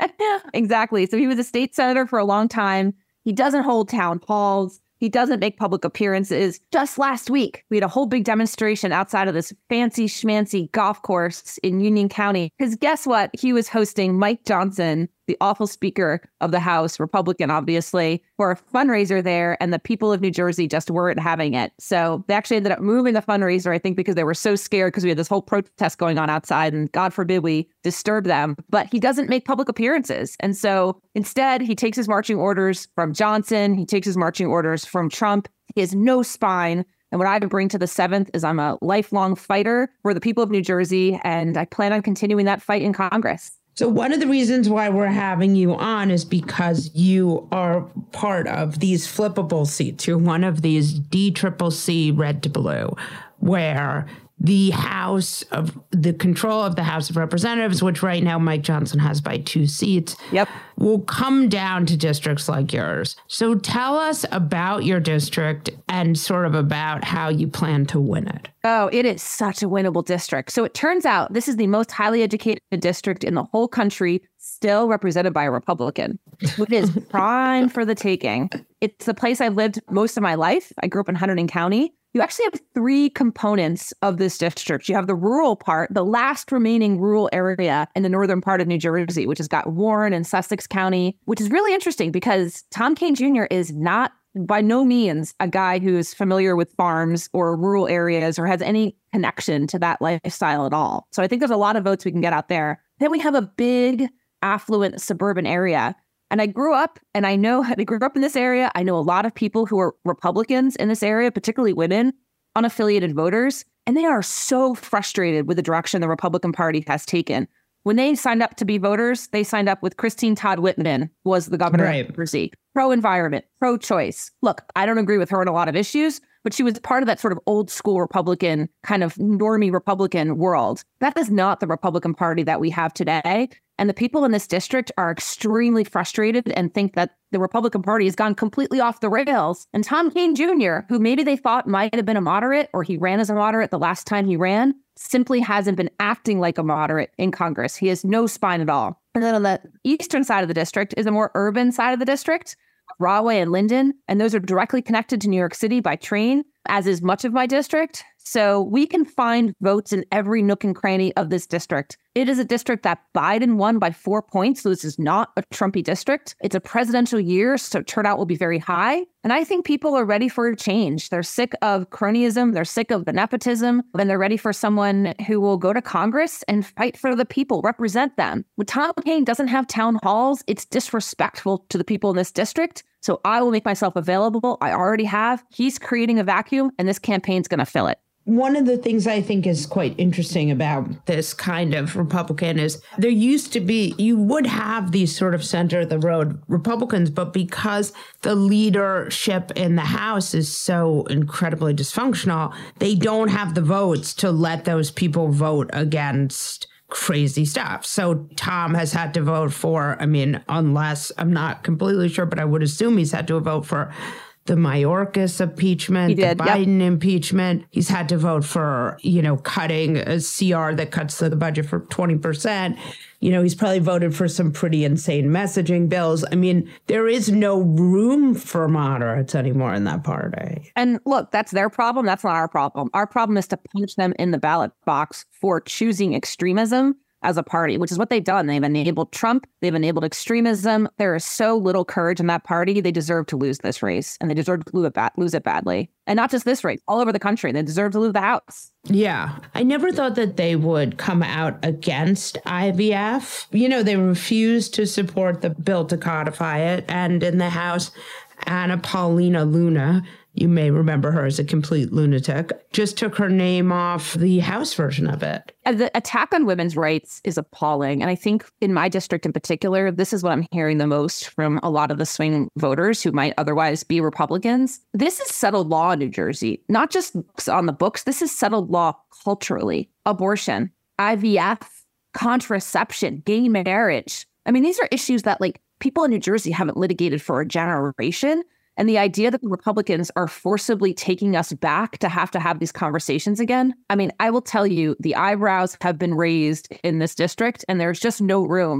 Exactly. So he was a state senator for a long time. He doesn't hold town halls. He doesn't make public appearances. Just last week, we had a whole big demonstration outside of this fancy schmancy golf course in Union County. Because guess what? He was hosting Mike Johnson, the awful Speaker of the House, Republican, obviously, for a fundraiser there. And the people of New Jersey just weren't having it. So they actually ended up moving the fundraiser, I think, because they were so scared because we had this whole protest going on outside. And God forbid we disturb them. But he doesn't make public appearances. And so instead, he takes his marching orders from Johnson. He takes his marching orders from Trump. He has no spine. And what I would bring to the seventh is I'm a lifelong fighter for the people of New Jersey. And I plan on continuing that fight in Congress. So one of the reasons why we're having you on is because you are part of these flippable seats. You're one of these D C C C red to blue, where the House of the control of the House of Representatives, which right now Mike Johnson has by two seats, yep, will come down to districts like yours. So tell us about your district and sort of about how you plan to win it. Oh, it is such a winnable district. So it turns out this is the most highly educated district in the whole country, still represented by a Republican. It is prime for the taking. It's the place I've lived most of my life. I grew up in Hunterdon County. You actually have three components of this district. You have the rural part, the last remaining rural area in the northern part of New Jersey, which has got Warren and Sussex County, which is really interesting because Tom Kean Junior is not by no means a guy who is familiar with farms or rural areas or has any connection to that lifestyle at all. So I think there's a lot of votes we can get out there. Then we have a big affluent suburban area. And I grew up and I know I grew up in this area. I know a lot of people who are Republicans in this area, particularly women, unaffiliated voters, and they are so frustrated with the direction the Republican Party has taken. When they signed up to be voters, they signed up with Christine Todd Whitman was the governor right. of New Jersey. Pro-environment, pro-choice. Look, I don't agree with her on a lot of issues, but she was part of that sort of old school Republican, kind of normie Republican world. That is not the Republican Party that we have today. And the people in this district are extremely frustrated and think that the Republican Party has gone completely off the rails. And Tom Kean Junior, who maybe they thought might have been a moderate, or he ran as a moderate the last time he ran, simply hasn't been acting like a moderate in Congress. He has no spine at all. And then on the eastern side of the district is a more urban side of the district, Rahway and Linden, and those are directly connected to New York City by train, as is much of my district. So we can find votes in every nook and cranny of this district. It is a district that Biden won by four points. So this is not a Trumpy district. It's a presidential year, so turnout will be very high. And I think people are ready for a change. They're sick of cronyism. They're sick of the nepotism. And they're ready for someone who will go to Congress and fight for the people, represent them. When Tom Kean doesn't have town halls, it's disrespectful to the people in this district. So I will make myself available. I already have. He's creating a vacuum, and this campaign's going to fill it. One of the things I think is quite interesting about this kind of Republican is there used to be, you would have these sort of center of the road Republicans, but because the leadership in the House is so incredibly dysfunctional, they don't have the votes to let those people vote against crazy stuff. So Tom has had to vote for, I mean, unless I'm not completely sure, but I would assume he's had to vote for the Mayorkas impeachment, he did, the Biden yep. impeachment. He's had to vote for, you know, cutting a C R that cuts the budget for twenty percent. You know, he's probably voted for some pretty insane messaging bills. I mean, there is no room for moderates anymore in that party. And look, that's their problem. That's not our problem. Our problem is to punch them in the ballot box for choosing extremism as a party, which is what they've done. They've enabled Trump. They've enabled extremism. There is so little courage in that party. They deserve to lose this race, and they deserve to lose it, bad, lose it badly. And not just this race, all over the country. They deserve to lose the House. Yeah. I never thought that they would come out against I V F. You know, they refused to support the bill to codify it. And in the House, Anna Paulina Luna, you may remember her as a complete lunatic, just took her name off the House version of it. The attack on women's rights is appalling. And I think in my district in particular, this is what I'm hearing the most from a lot of the swing voters who might otherwise be Republicans. This is settled law in New Jersey, not just on the books. This is settled law culturally. Abortion, I V F, contraception, gay marriage. I mean, these are issues that like people in New Jersey haven't litigated for a generation. And the idea that the Republicans are forcibly taking us back to have to have these conversations again. I mean, I will tell you, the eyebrows have been raised in this district, and there's just no room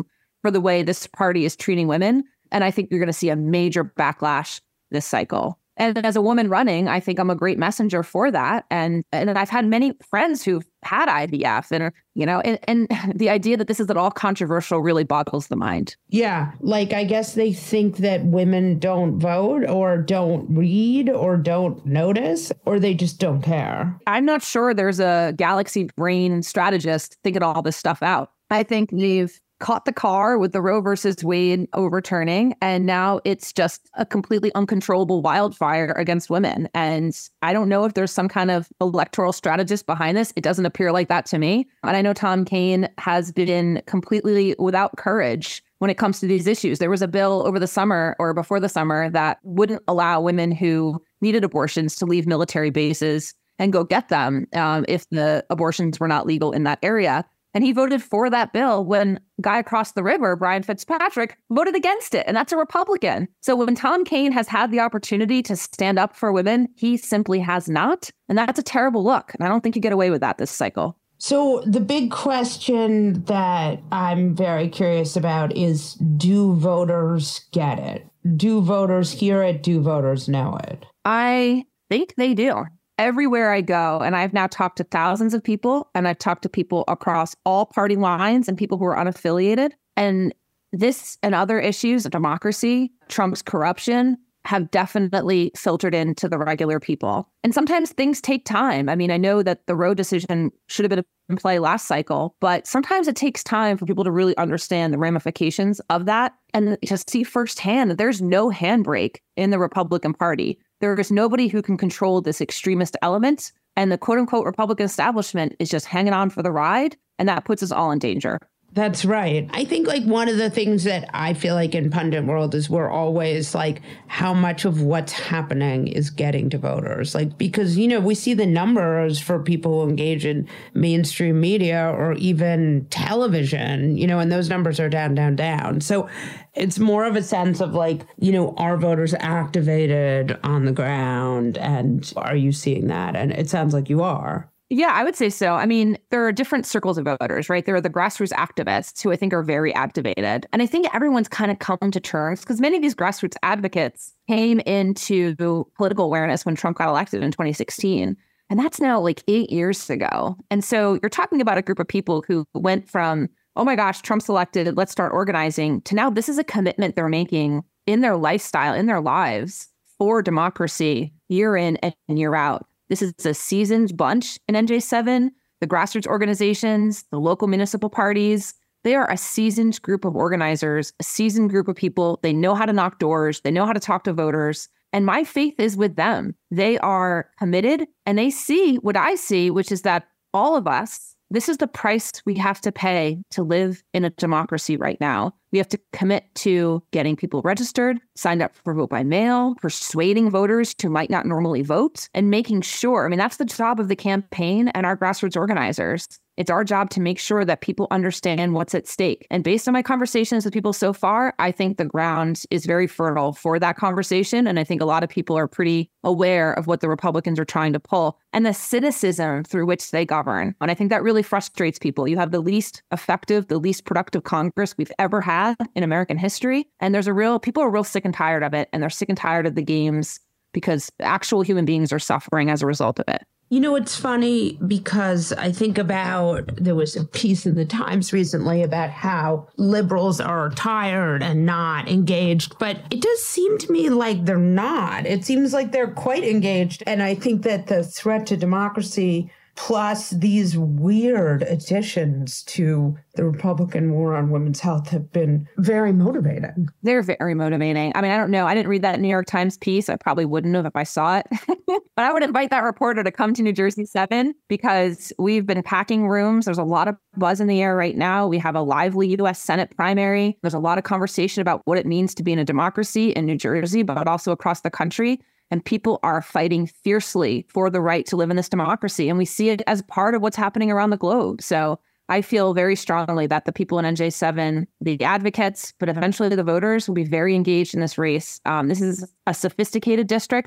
for the way this party is treating women. And I think you're going to see a major backlash this cycle. And as a woman running, I think I'm a great messenger for that. And and I've had many friends who've had I V F and, you know, and, and the idea that this is at all controversial really boggles the mind. Yeah. Like, I guess they think that women don't vote or don't read or don't notice, or they just don't care. I'm not sure there's a galaxy brain strategist thinking all this stuff out. I think they've caught the car with the Roe versus Wade overturning, and now it's just a completely uncontrollable wildfire against women. And I don't know if there's some kind of electoral strategist behind this. It doesn't appear like that to me. And I know Tom Kean has been completely without courage when it comes to these issues. There was a bill over the summer or before the summer that wouldn't allow women who needed abortions to leave military bases and go get them um, if the abortions were not legal in that area. And he voted for that bill when a guy across the river, Brian Fitzpatrick, voted against it. And that's a Republican. So when Tom Kean has had the opportunity to stand up for women, he simply has not. And that's a terrible look. And I don't think you get away with that this cycle. So the big question that I'm very curious about is, do voters get it? Do voters hear it? Do voters know it? I think they do. Everywhere I go, and I've now talked to thousands of people, and I've talked to people across all party lines and people who are unaffiliated. And this and other issues of democracy, Trump's corruption, have definitely filtered into the regular people. And sometimes things take time. I mean, I know that the Roe decision should have been in play last cycle, but sometimes it takes time for people to really understand the ramifications of that and to see firsthand that there's no handbrake in the Republican Party. There is nobody who can control this extremist element, and the quote unquote Republican establishment is just hanging on for the ride, and that puts us all in danger. That's right. I think like one of the things that I feel like in pundit world is we're always like, how much of what's happening is getting to voters? Like, because, you know, we see the numbers for people who engage in mainstream media or even television, you know, and those numbers are down, down, down. So it's more of a sense of like, you know, are voters activated on the ground? And are you seeing that? And it sounds like you are. Yeah, I would say so. I mean, there are different circles of voters, right? There are the grassroots activists who I think are very activated. And I think everyone's kind of come to terms because many of these grassroots advocates came into political awareness when Trump got elected in twenty sixteen. And that's now like eight years ago. And so you're talking about a group of people who went from, oh my gosh, Trump's elected, let's start organizing, to now this is a commitment they're making in their lifestyle, in their lives for democracy year in and year out. This is a seasoned bunch in N J seven. The grassroots organizations, the local municipal parties, they are a seasoned group of organizers, a seasoned group of people. They know how to knock doors. They know how to talk to voters. And my faith is with them. They are committed and they see what I see, which is that all of us, this is the price we have to pay to live in a democracy right now. We have to commit to getting people registered, signed up for vote by mail, persuading voters who might not normally vote, and making sure, I mean, that's the job of the campaign and our grassroots organizers. It's our job to make sure that people understand what's at stake. And based on my conversations with people so far, I think the ground is very fertile for that conversation. And I think a lot of people are pretty aware of what the Republicans are trying to pull and the cynicism through which they govern. And I think that really frustrates people. You have the least effective, the least productive Congress we've ever had in American history. And there's a real, people are real sick and tired of it. And they're sick and tired of the games because actual human beings are suffering as a result of it. You know, it's funny because I think about, there was a piece in the Times recently about how liberals are tired and not engaged, but it does seem to me like they're not. It seems like they're quite engaged. And I think that the threat to democracy plus these weird additions to the Republican war on women's health have been very motivating. They're very motivating. I mean, I don't know. I didn't read that New York Times piece. I probably wouldn't have if I saw it. But I would invite that reporter to come to New Jersey seven because we've been packing rooms. There's a lot of buzz in the air right now. We have a lively U S Senate primary. There's a lot of conversation about what it means to be in a democracy in New Jersey, but also across the country. And people are fighting fiercely for the right to live in this democracy. And we see it as part of what's happening around the globe. So I feel very strongly that the people in N J seven, the advocates, but eventually the voters will be very engaged in this race. Um, this is a sophisticated district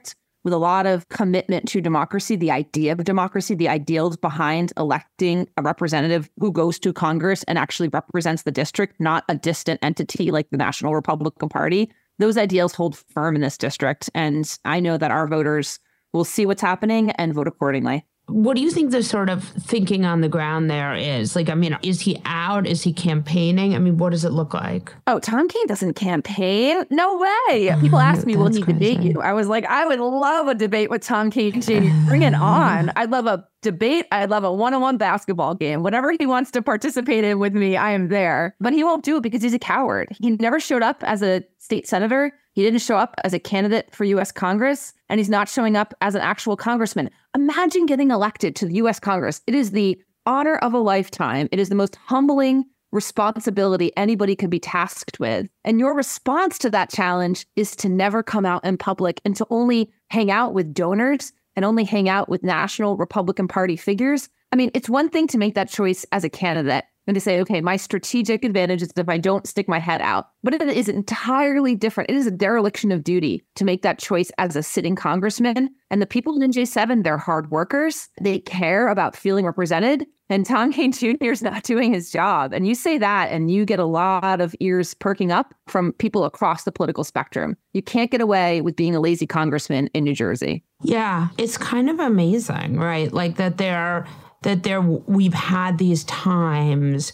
with a lot of commitment to democracy, the idea of democracy, the ideals behind electing a representative who goes to Congress and actually represents the district, not a distant entity like the National Republican Party. Those ideals hold firm in this district. And I know that our voters will see what's happening and vote accordingly. What do you think the sort of thinking on the ground there is? Like, I mean, is he out? Is he campaigning? I mean, what does it look like? Oh, Tom Kean doesn't campaign? No way. People ask me, will he debate you? I was like, I would love a debate with Tom Kean. Bring it on. I'd love a debate. I'd love a one-on-one basketball game. Whatever he wants to participate in with me, I am there. But he won't do it because he's a coward. He never showed up as a state senator. He didn't show up as a candidate for U S Congress, and he's not showing up as an actual congressman. Imagine getting elected to the U S Congress. It is the honor of a lifetime. It is the most humbling responsibility anybody could be tasked with. And your response to that challenge is to never come out in public and to only hang out with donors and only hang out with National Republican Party figures. I mean, it's one thing to make that choice as a candidate and to say, okay, my strategic advantage is if I don't stick my head out. But it is entirely different. It is a dereliction of duty to make that choice as a sitting congressman. And the people in N J seven, they're hard workers. They care about feeling represented. And Tom Kean Junior is not doing his job. And you say that, and you get a lot of ears perking up from people across the political spectrum. You can't get away with being a lazy congressman in New Jersey. Yeah, it's kind of amazing, right? Like that there, that there, we've had these times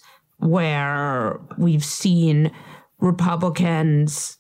where we've seen Republicans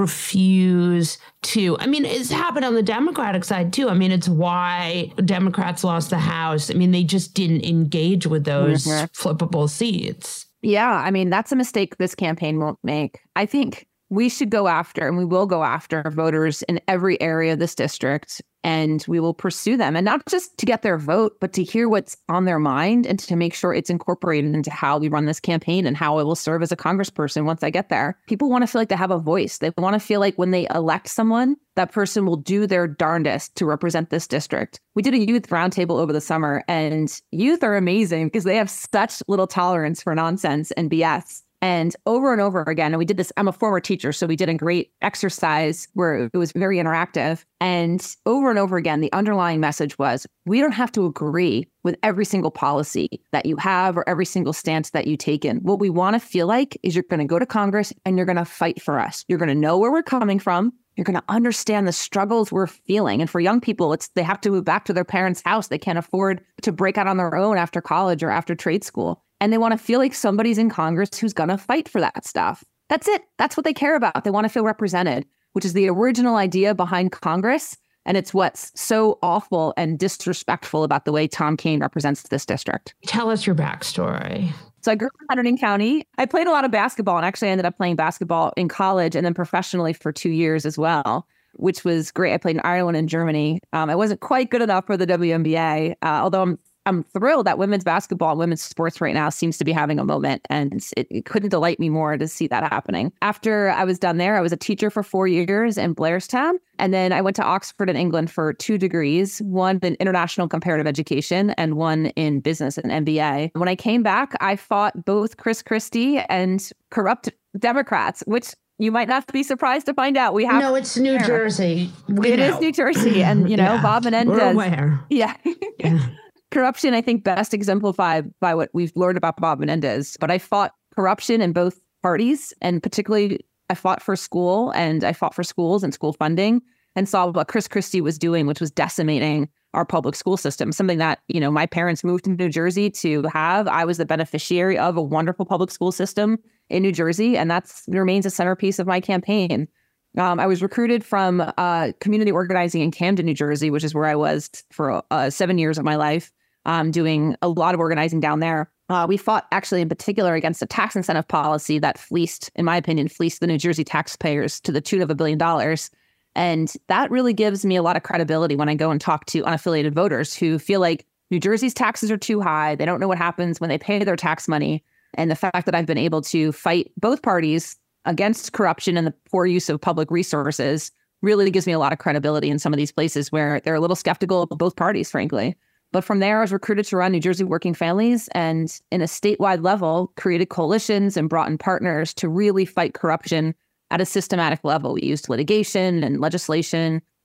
refuse to, I mean, it's happened on the Democratic side too. I mean, it's why Democrats lost the House. I mean, they just didn't engage with those mm-hmm. flippable seats. Yeah, I mean, that's a mistake this campaign won't make. I think we should go after, and we will go after voters in every area of this district, and we will pursue them. And not just to get their vote, but to hear what's on their mind and to make sure it's incorporated into how we run this campaign and how I will serve as a congressperson once I get there. People want to feel like they have a voice. They want to feel like when they elect someone, that person will do their darndest to represent this district. We did a youth roundtable over the summer, and youth are amazing because they have such little tolerance for nonsense and B S. And over and over again, and we did this, I'm a former teacher, so we did a great exercise where it was very interactive. And over and over again, the underlying message was, we don't have to agree with every single policy that you have or every single stance that you take in. What we want to feel like is you're going to go to Congress and you're going to fight for us. You're going to know where we're coming from. You're going to understand the struggles we're feeling. And for young people, it's they have to move back to their parents' house. They can't afford to break out on their own after college or after trade school. And they want to feel like somebody's in Congress who's going to fight for that stuff. That's it. That's what they care about. They want to feel represented, which is the original idea behind Congress. And it's what's so awful and disrespectful about the way Tom Kean represents this district. Tell us your backstory. So I grew up in Hunterdon County. I played a lot of basketball, and actually ended up playing basketball in college and then professionally for two years as well, which was great. I played in Ireland and Germany. Um, I wasn't quite good enough for the W N B A, uh, although I'm I'm thrilled that women's basketball and women's sports right now seems to be having a moment, and it, it couldn't delight me more to see that happening. After I was done there, I was a teacher for four years in Blairstown, and then I went to Oxford in England for two degrees, one in international comparative education and one in business, an M B A. When I came back, I fought both Chris Christie and corrupt Democrats, which you might not be surprised to find out. We have no, it's New Jersey. We it know. is New Jersey, and you know, yeah, Bob Menendez. We're aware. Yeah. yeah. Corruption, I think, best exemplified by what we've learned about Bob Menendez. But I fought corruption in both parties, and particularly I fought for school, and I fought for schools and school funding, and saw what Chris Christie was doing, which was decimating our public school system, something that, you know, my parents moved to New Jersey to have. I was the beneficiary of a wonderful public school system in New Jersey, and that remains a centerpiece of my campaign. Um, I was recruited from uh, community organizing in Camden, New Jersey, which is where I was for uh, seven years of my life. Um, doing a lot of organizing down there. Uh, we fought actually in particular against a tax incentive policy that fleeced, in my opinion, fleeced the New Jersey taxpayers to the tune of a billion dollars. And that really gives me a lot of credibility when I go and talk to unaffiliated voters who feel like New Jersey's taxes are too high. They don't know what happens when they pay their tax money. And the fact that I've been able to fight both parties against corruption and the poor use of public resources really gives me a lot of credibility in some of these places where they're a little skeptical of both parties, frankly. But from there, I was recruited to run New Jersey Working Families, and in a statewide level, created coalitions and brought in partners to really fight corruption at a systematic level. We used litigation and legislation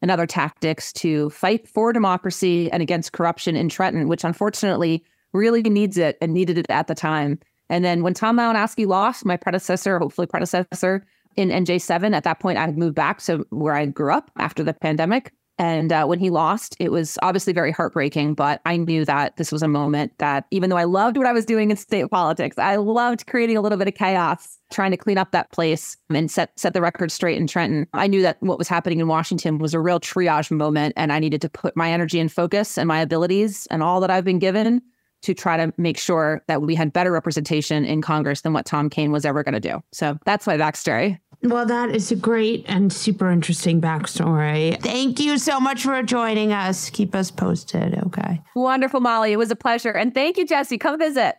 and other tactics to fight for democracy and against corruption in Trenton, which unfortunately really needs it and needed it at the time. And then when Tom Malinowski lost, my predecessor, hopefully predecessor in N J seven, at that point I had moved back to where I grew up after the pandemic. And uh, when he lost, it was obviously very heartbreaking, but I knew that this was a moment that, even though I loved what I was doing in state politics, I loved creating a little bit of chaos, trying to clean up that place and set set the record straight in Trenton. I knew that what was happening in Washington was a real triage moment, and I needed to put my energy and focus and my abilities and all that I've been given to try to make sure that we had better representation in Congress than what Tom Kean was ever going to do. So that's my backstory. Well, that is a great and super interesting backstory. Thank you so much for joining us. Keep us posted, okay? Wonderful, Molly. It was a pleasure. And thank you, Jesse. Come visit.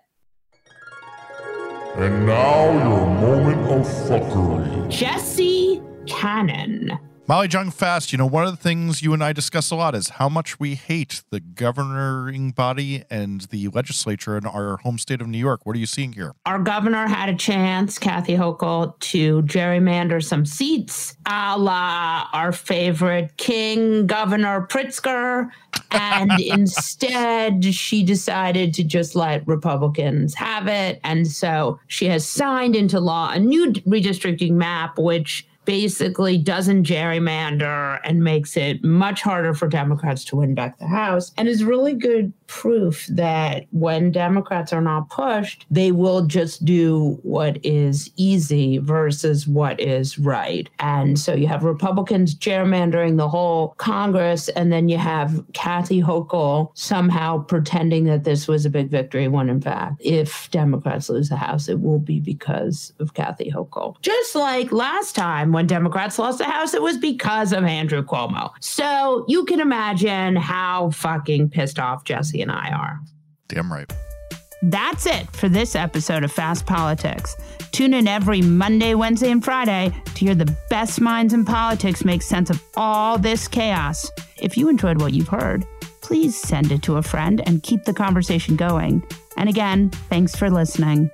And now your moment of fuckery. Jesse Cannon. Molly Jong-Fast, you know, one of the things you and I discuss a lot is how much we hate the governing body and the legislature in our home state of New York. What are you seeing here? Our governor had a chance, Kathy Hochul, to gerrymander some seats, a la our favorite King Governor Pritzker. And instead, she decided to just let Republicans have it. And so she has signed into law a new redistricting map, which basically doesn't gerrymander and makes it much harder for Democrats to win back the House, and is really good proof that when Democrats are not pushed, they will just do what is easy versus what is right. And so you have Republicans gerrymandering the whole Congress, and then you have Kathy Hochul somehow pretending that this was a big victory, when in fact, if Democrats lose the House, it will be because of Kathy Hochul. Just like last time, when Democrats lost the House, it was because of Andrew Cuomo. So you can imagine how fucking pissed off Jesse and I are. Damn right. That's it for this episode of Fast Politics. Tune in every Monday, Wednesday, and Friday to hear the best minds in politics make sense of all this chaos. If you enjoyed what you've heard, please send it to a friend and keep the conversation going. And again, thanks for listening.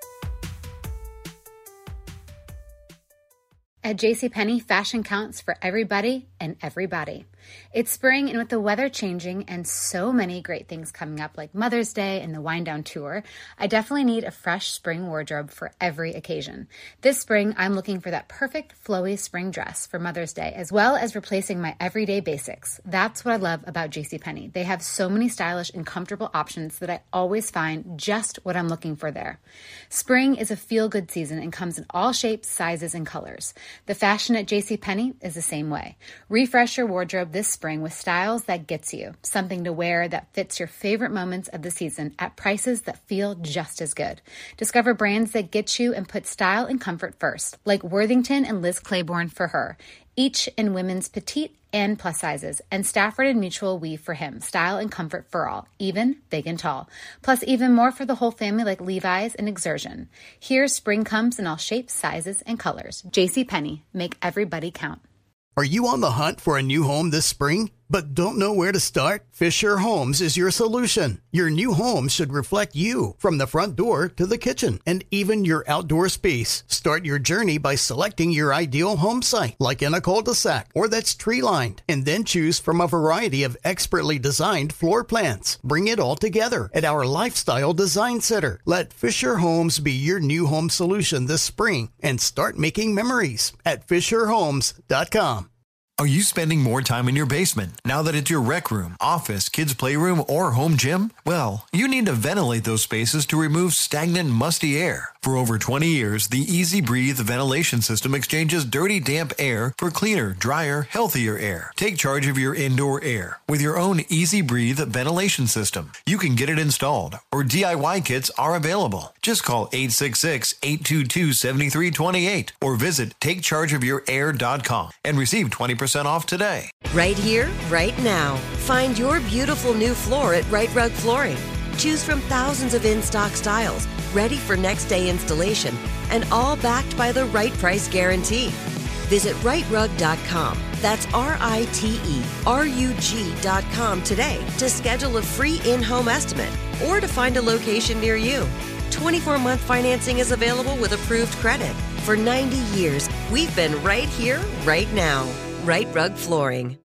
At JCPenney, fashion counts for everybody and everybody. It's spring, and with the weather changing and so many great things coming up like Mother's Day and the Wind Down Tour, I definitely need a fresh spring wardrobe for every occasion. This spring, I'm looking for that perfect flowy spring dress for Mother's Day, as well as replacing my everyday basics. That's what I love about JCPenney. They have so many stylish and comfortable options that I always find just what I'm looking for there. Spring is a feel-good season and comes in all shapes, sizes, and colors. The fashion at JCPenney is the same way. Refresh your wardrobe this spring with styles that gets you, something to wear that fits your favorite moments of the season at prices that feel just as good. Discover brands that get you and put style and comfort first, like Worthington and Liz Claiborne for her, each in women's petite and plus sizes, and Stafford and Mutual weave for him, style and comfort for all, even big and tall. Plus even more for the whole family like Levi's and Exertion. Here, spring comes in all shapes, sizes, and colors. JCPenney, make everybody count. Are you on the hunt for a new home this spring, but don't know where to start? Fisher Homes is your solution. Your new home should reflect you, from the front door to the kitchen, and even your outdoor space. Start your journey by selecting your ideal home site, like in a cul-de-sac or that's tree-lined, and then choose from a variety of expertly designed floor plans. Bring it all together at our Lifestyle Design Center. Let Fisher Homes be your new home solution this spring, and start making memories at fisher homes dot com. Are you spending more time in your basement now that it's your rec room, office, kids' playroom, or home gym? Well, you need to ventilate those spaces to remove stagnant, musty air. For over twenty years, the Easy Breathe ventilation system exchanges dirty, damp air for cleaner, drier, healthier air. Take charge of your indoor air with your own Easy Breathe ventilation system. You can get it installed, or D I Y kits are available. Just call eight six six, eight two two, seven three two eight or visit take charge of your air dot com and receive twenty percent off today. Right here, right now. Find your beautiful new floor at Right Rug Flooring. Choose from thousands of in-stock styles, ready for next day installation, and all backed by the right price guarantee. Visit right rug dot com. That's R I T E R U G dot com today to schedule a free in-home estimate or to find a location near you. twenty-four month financing is available with approved credit. For ninety years, we've been right here, right now. Right Rug Flooring.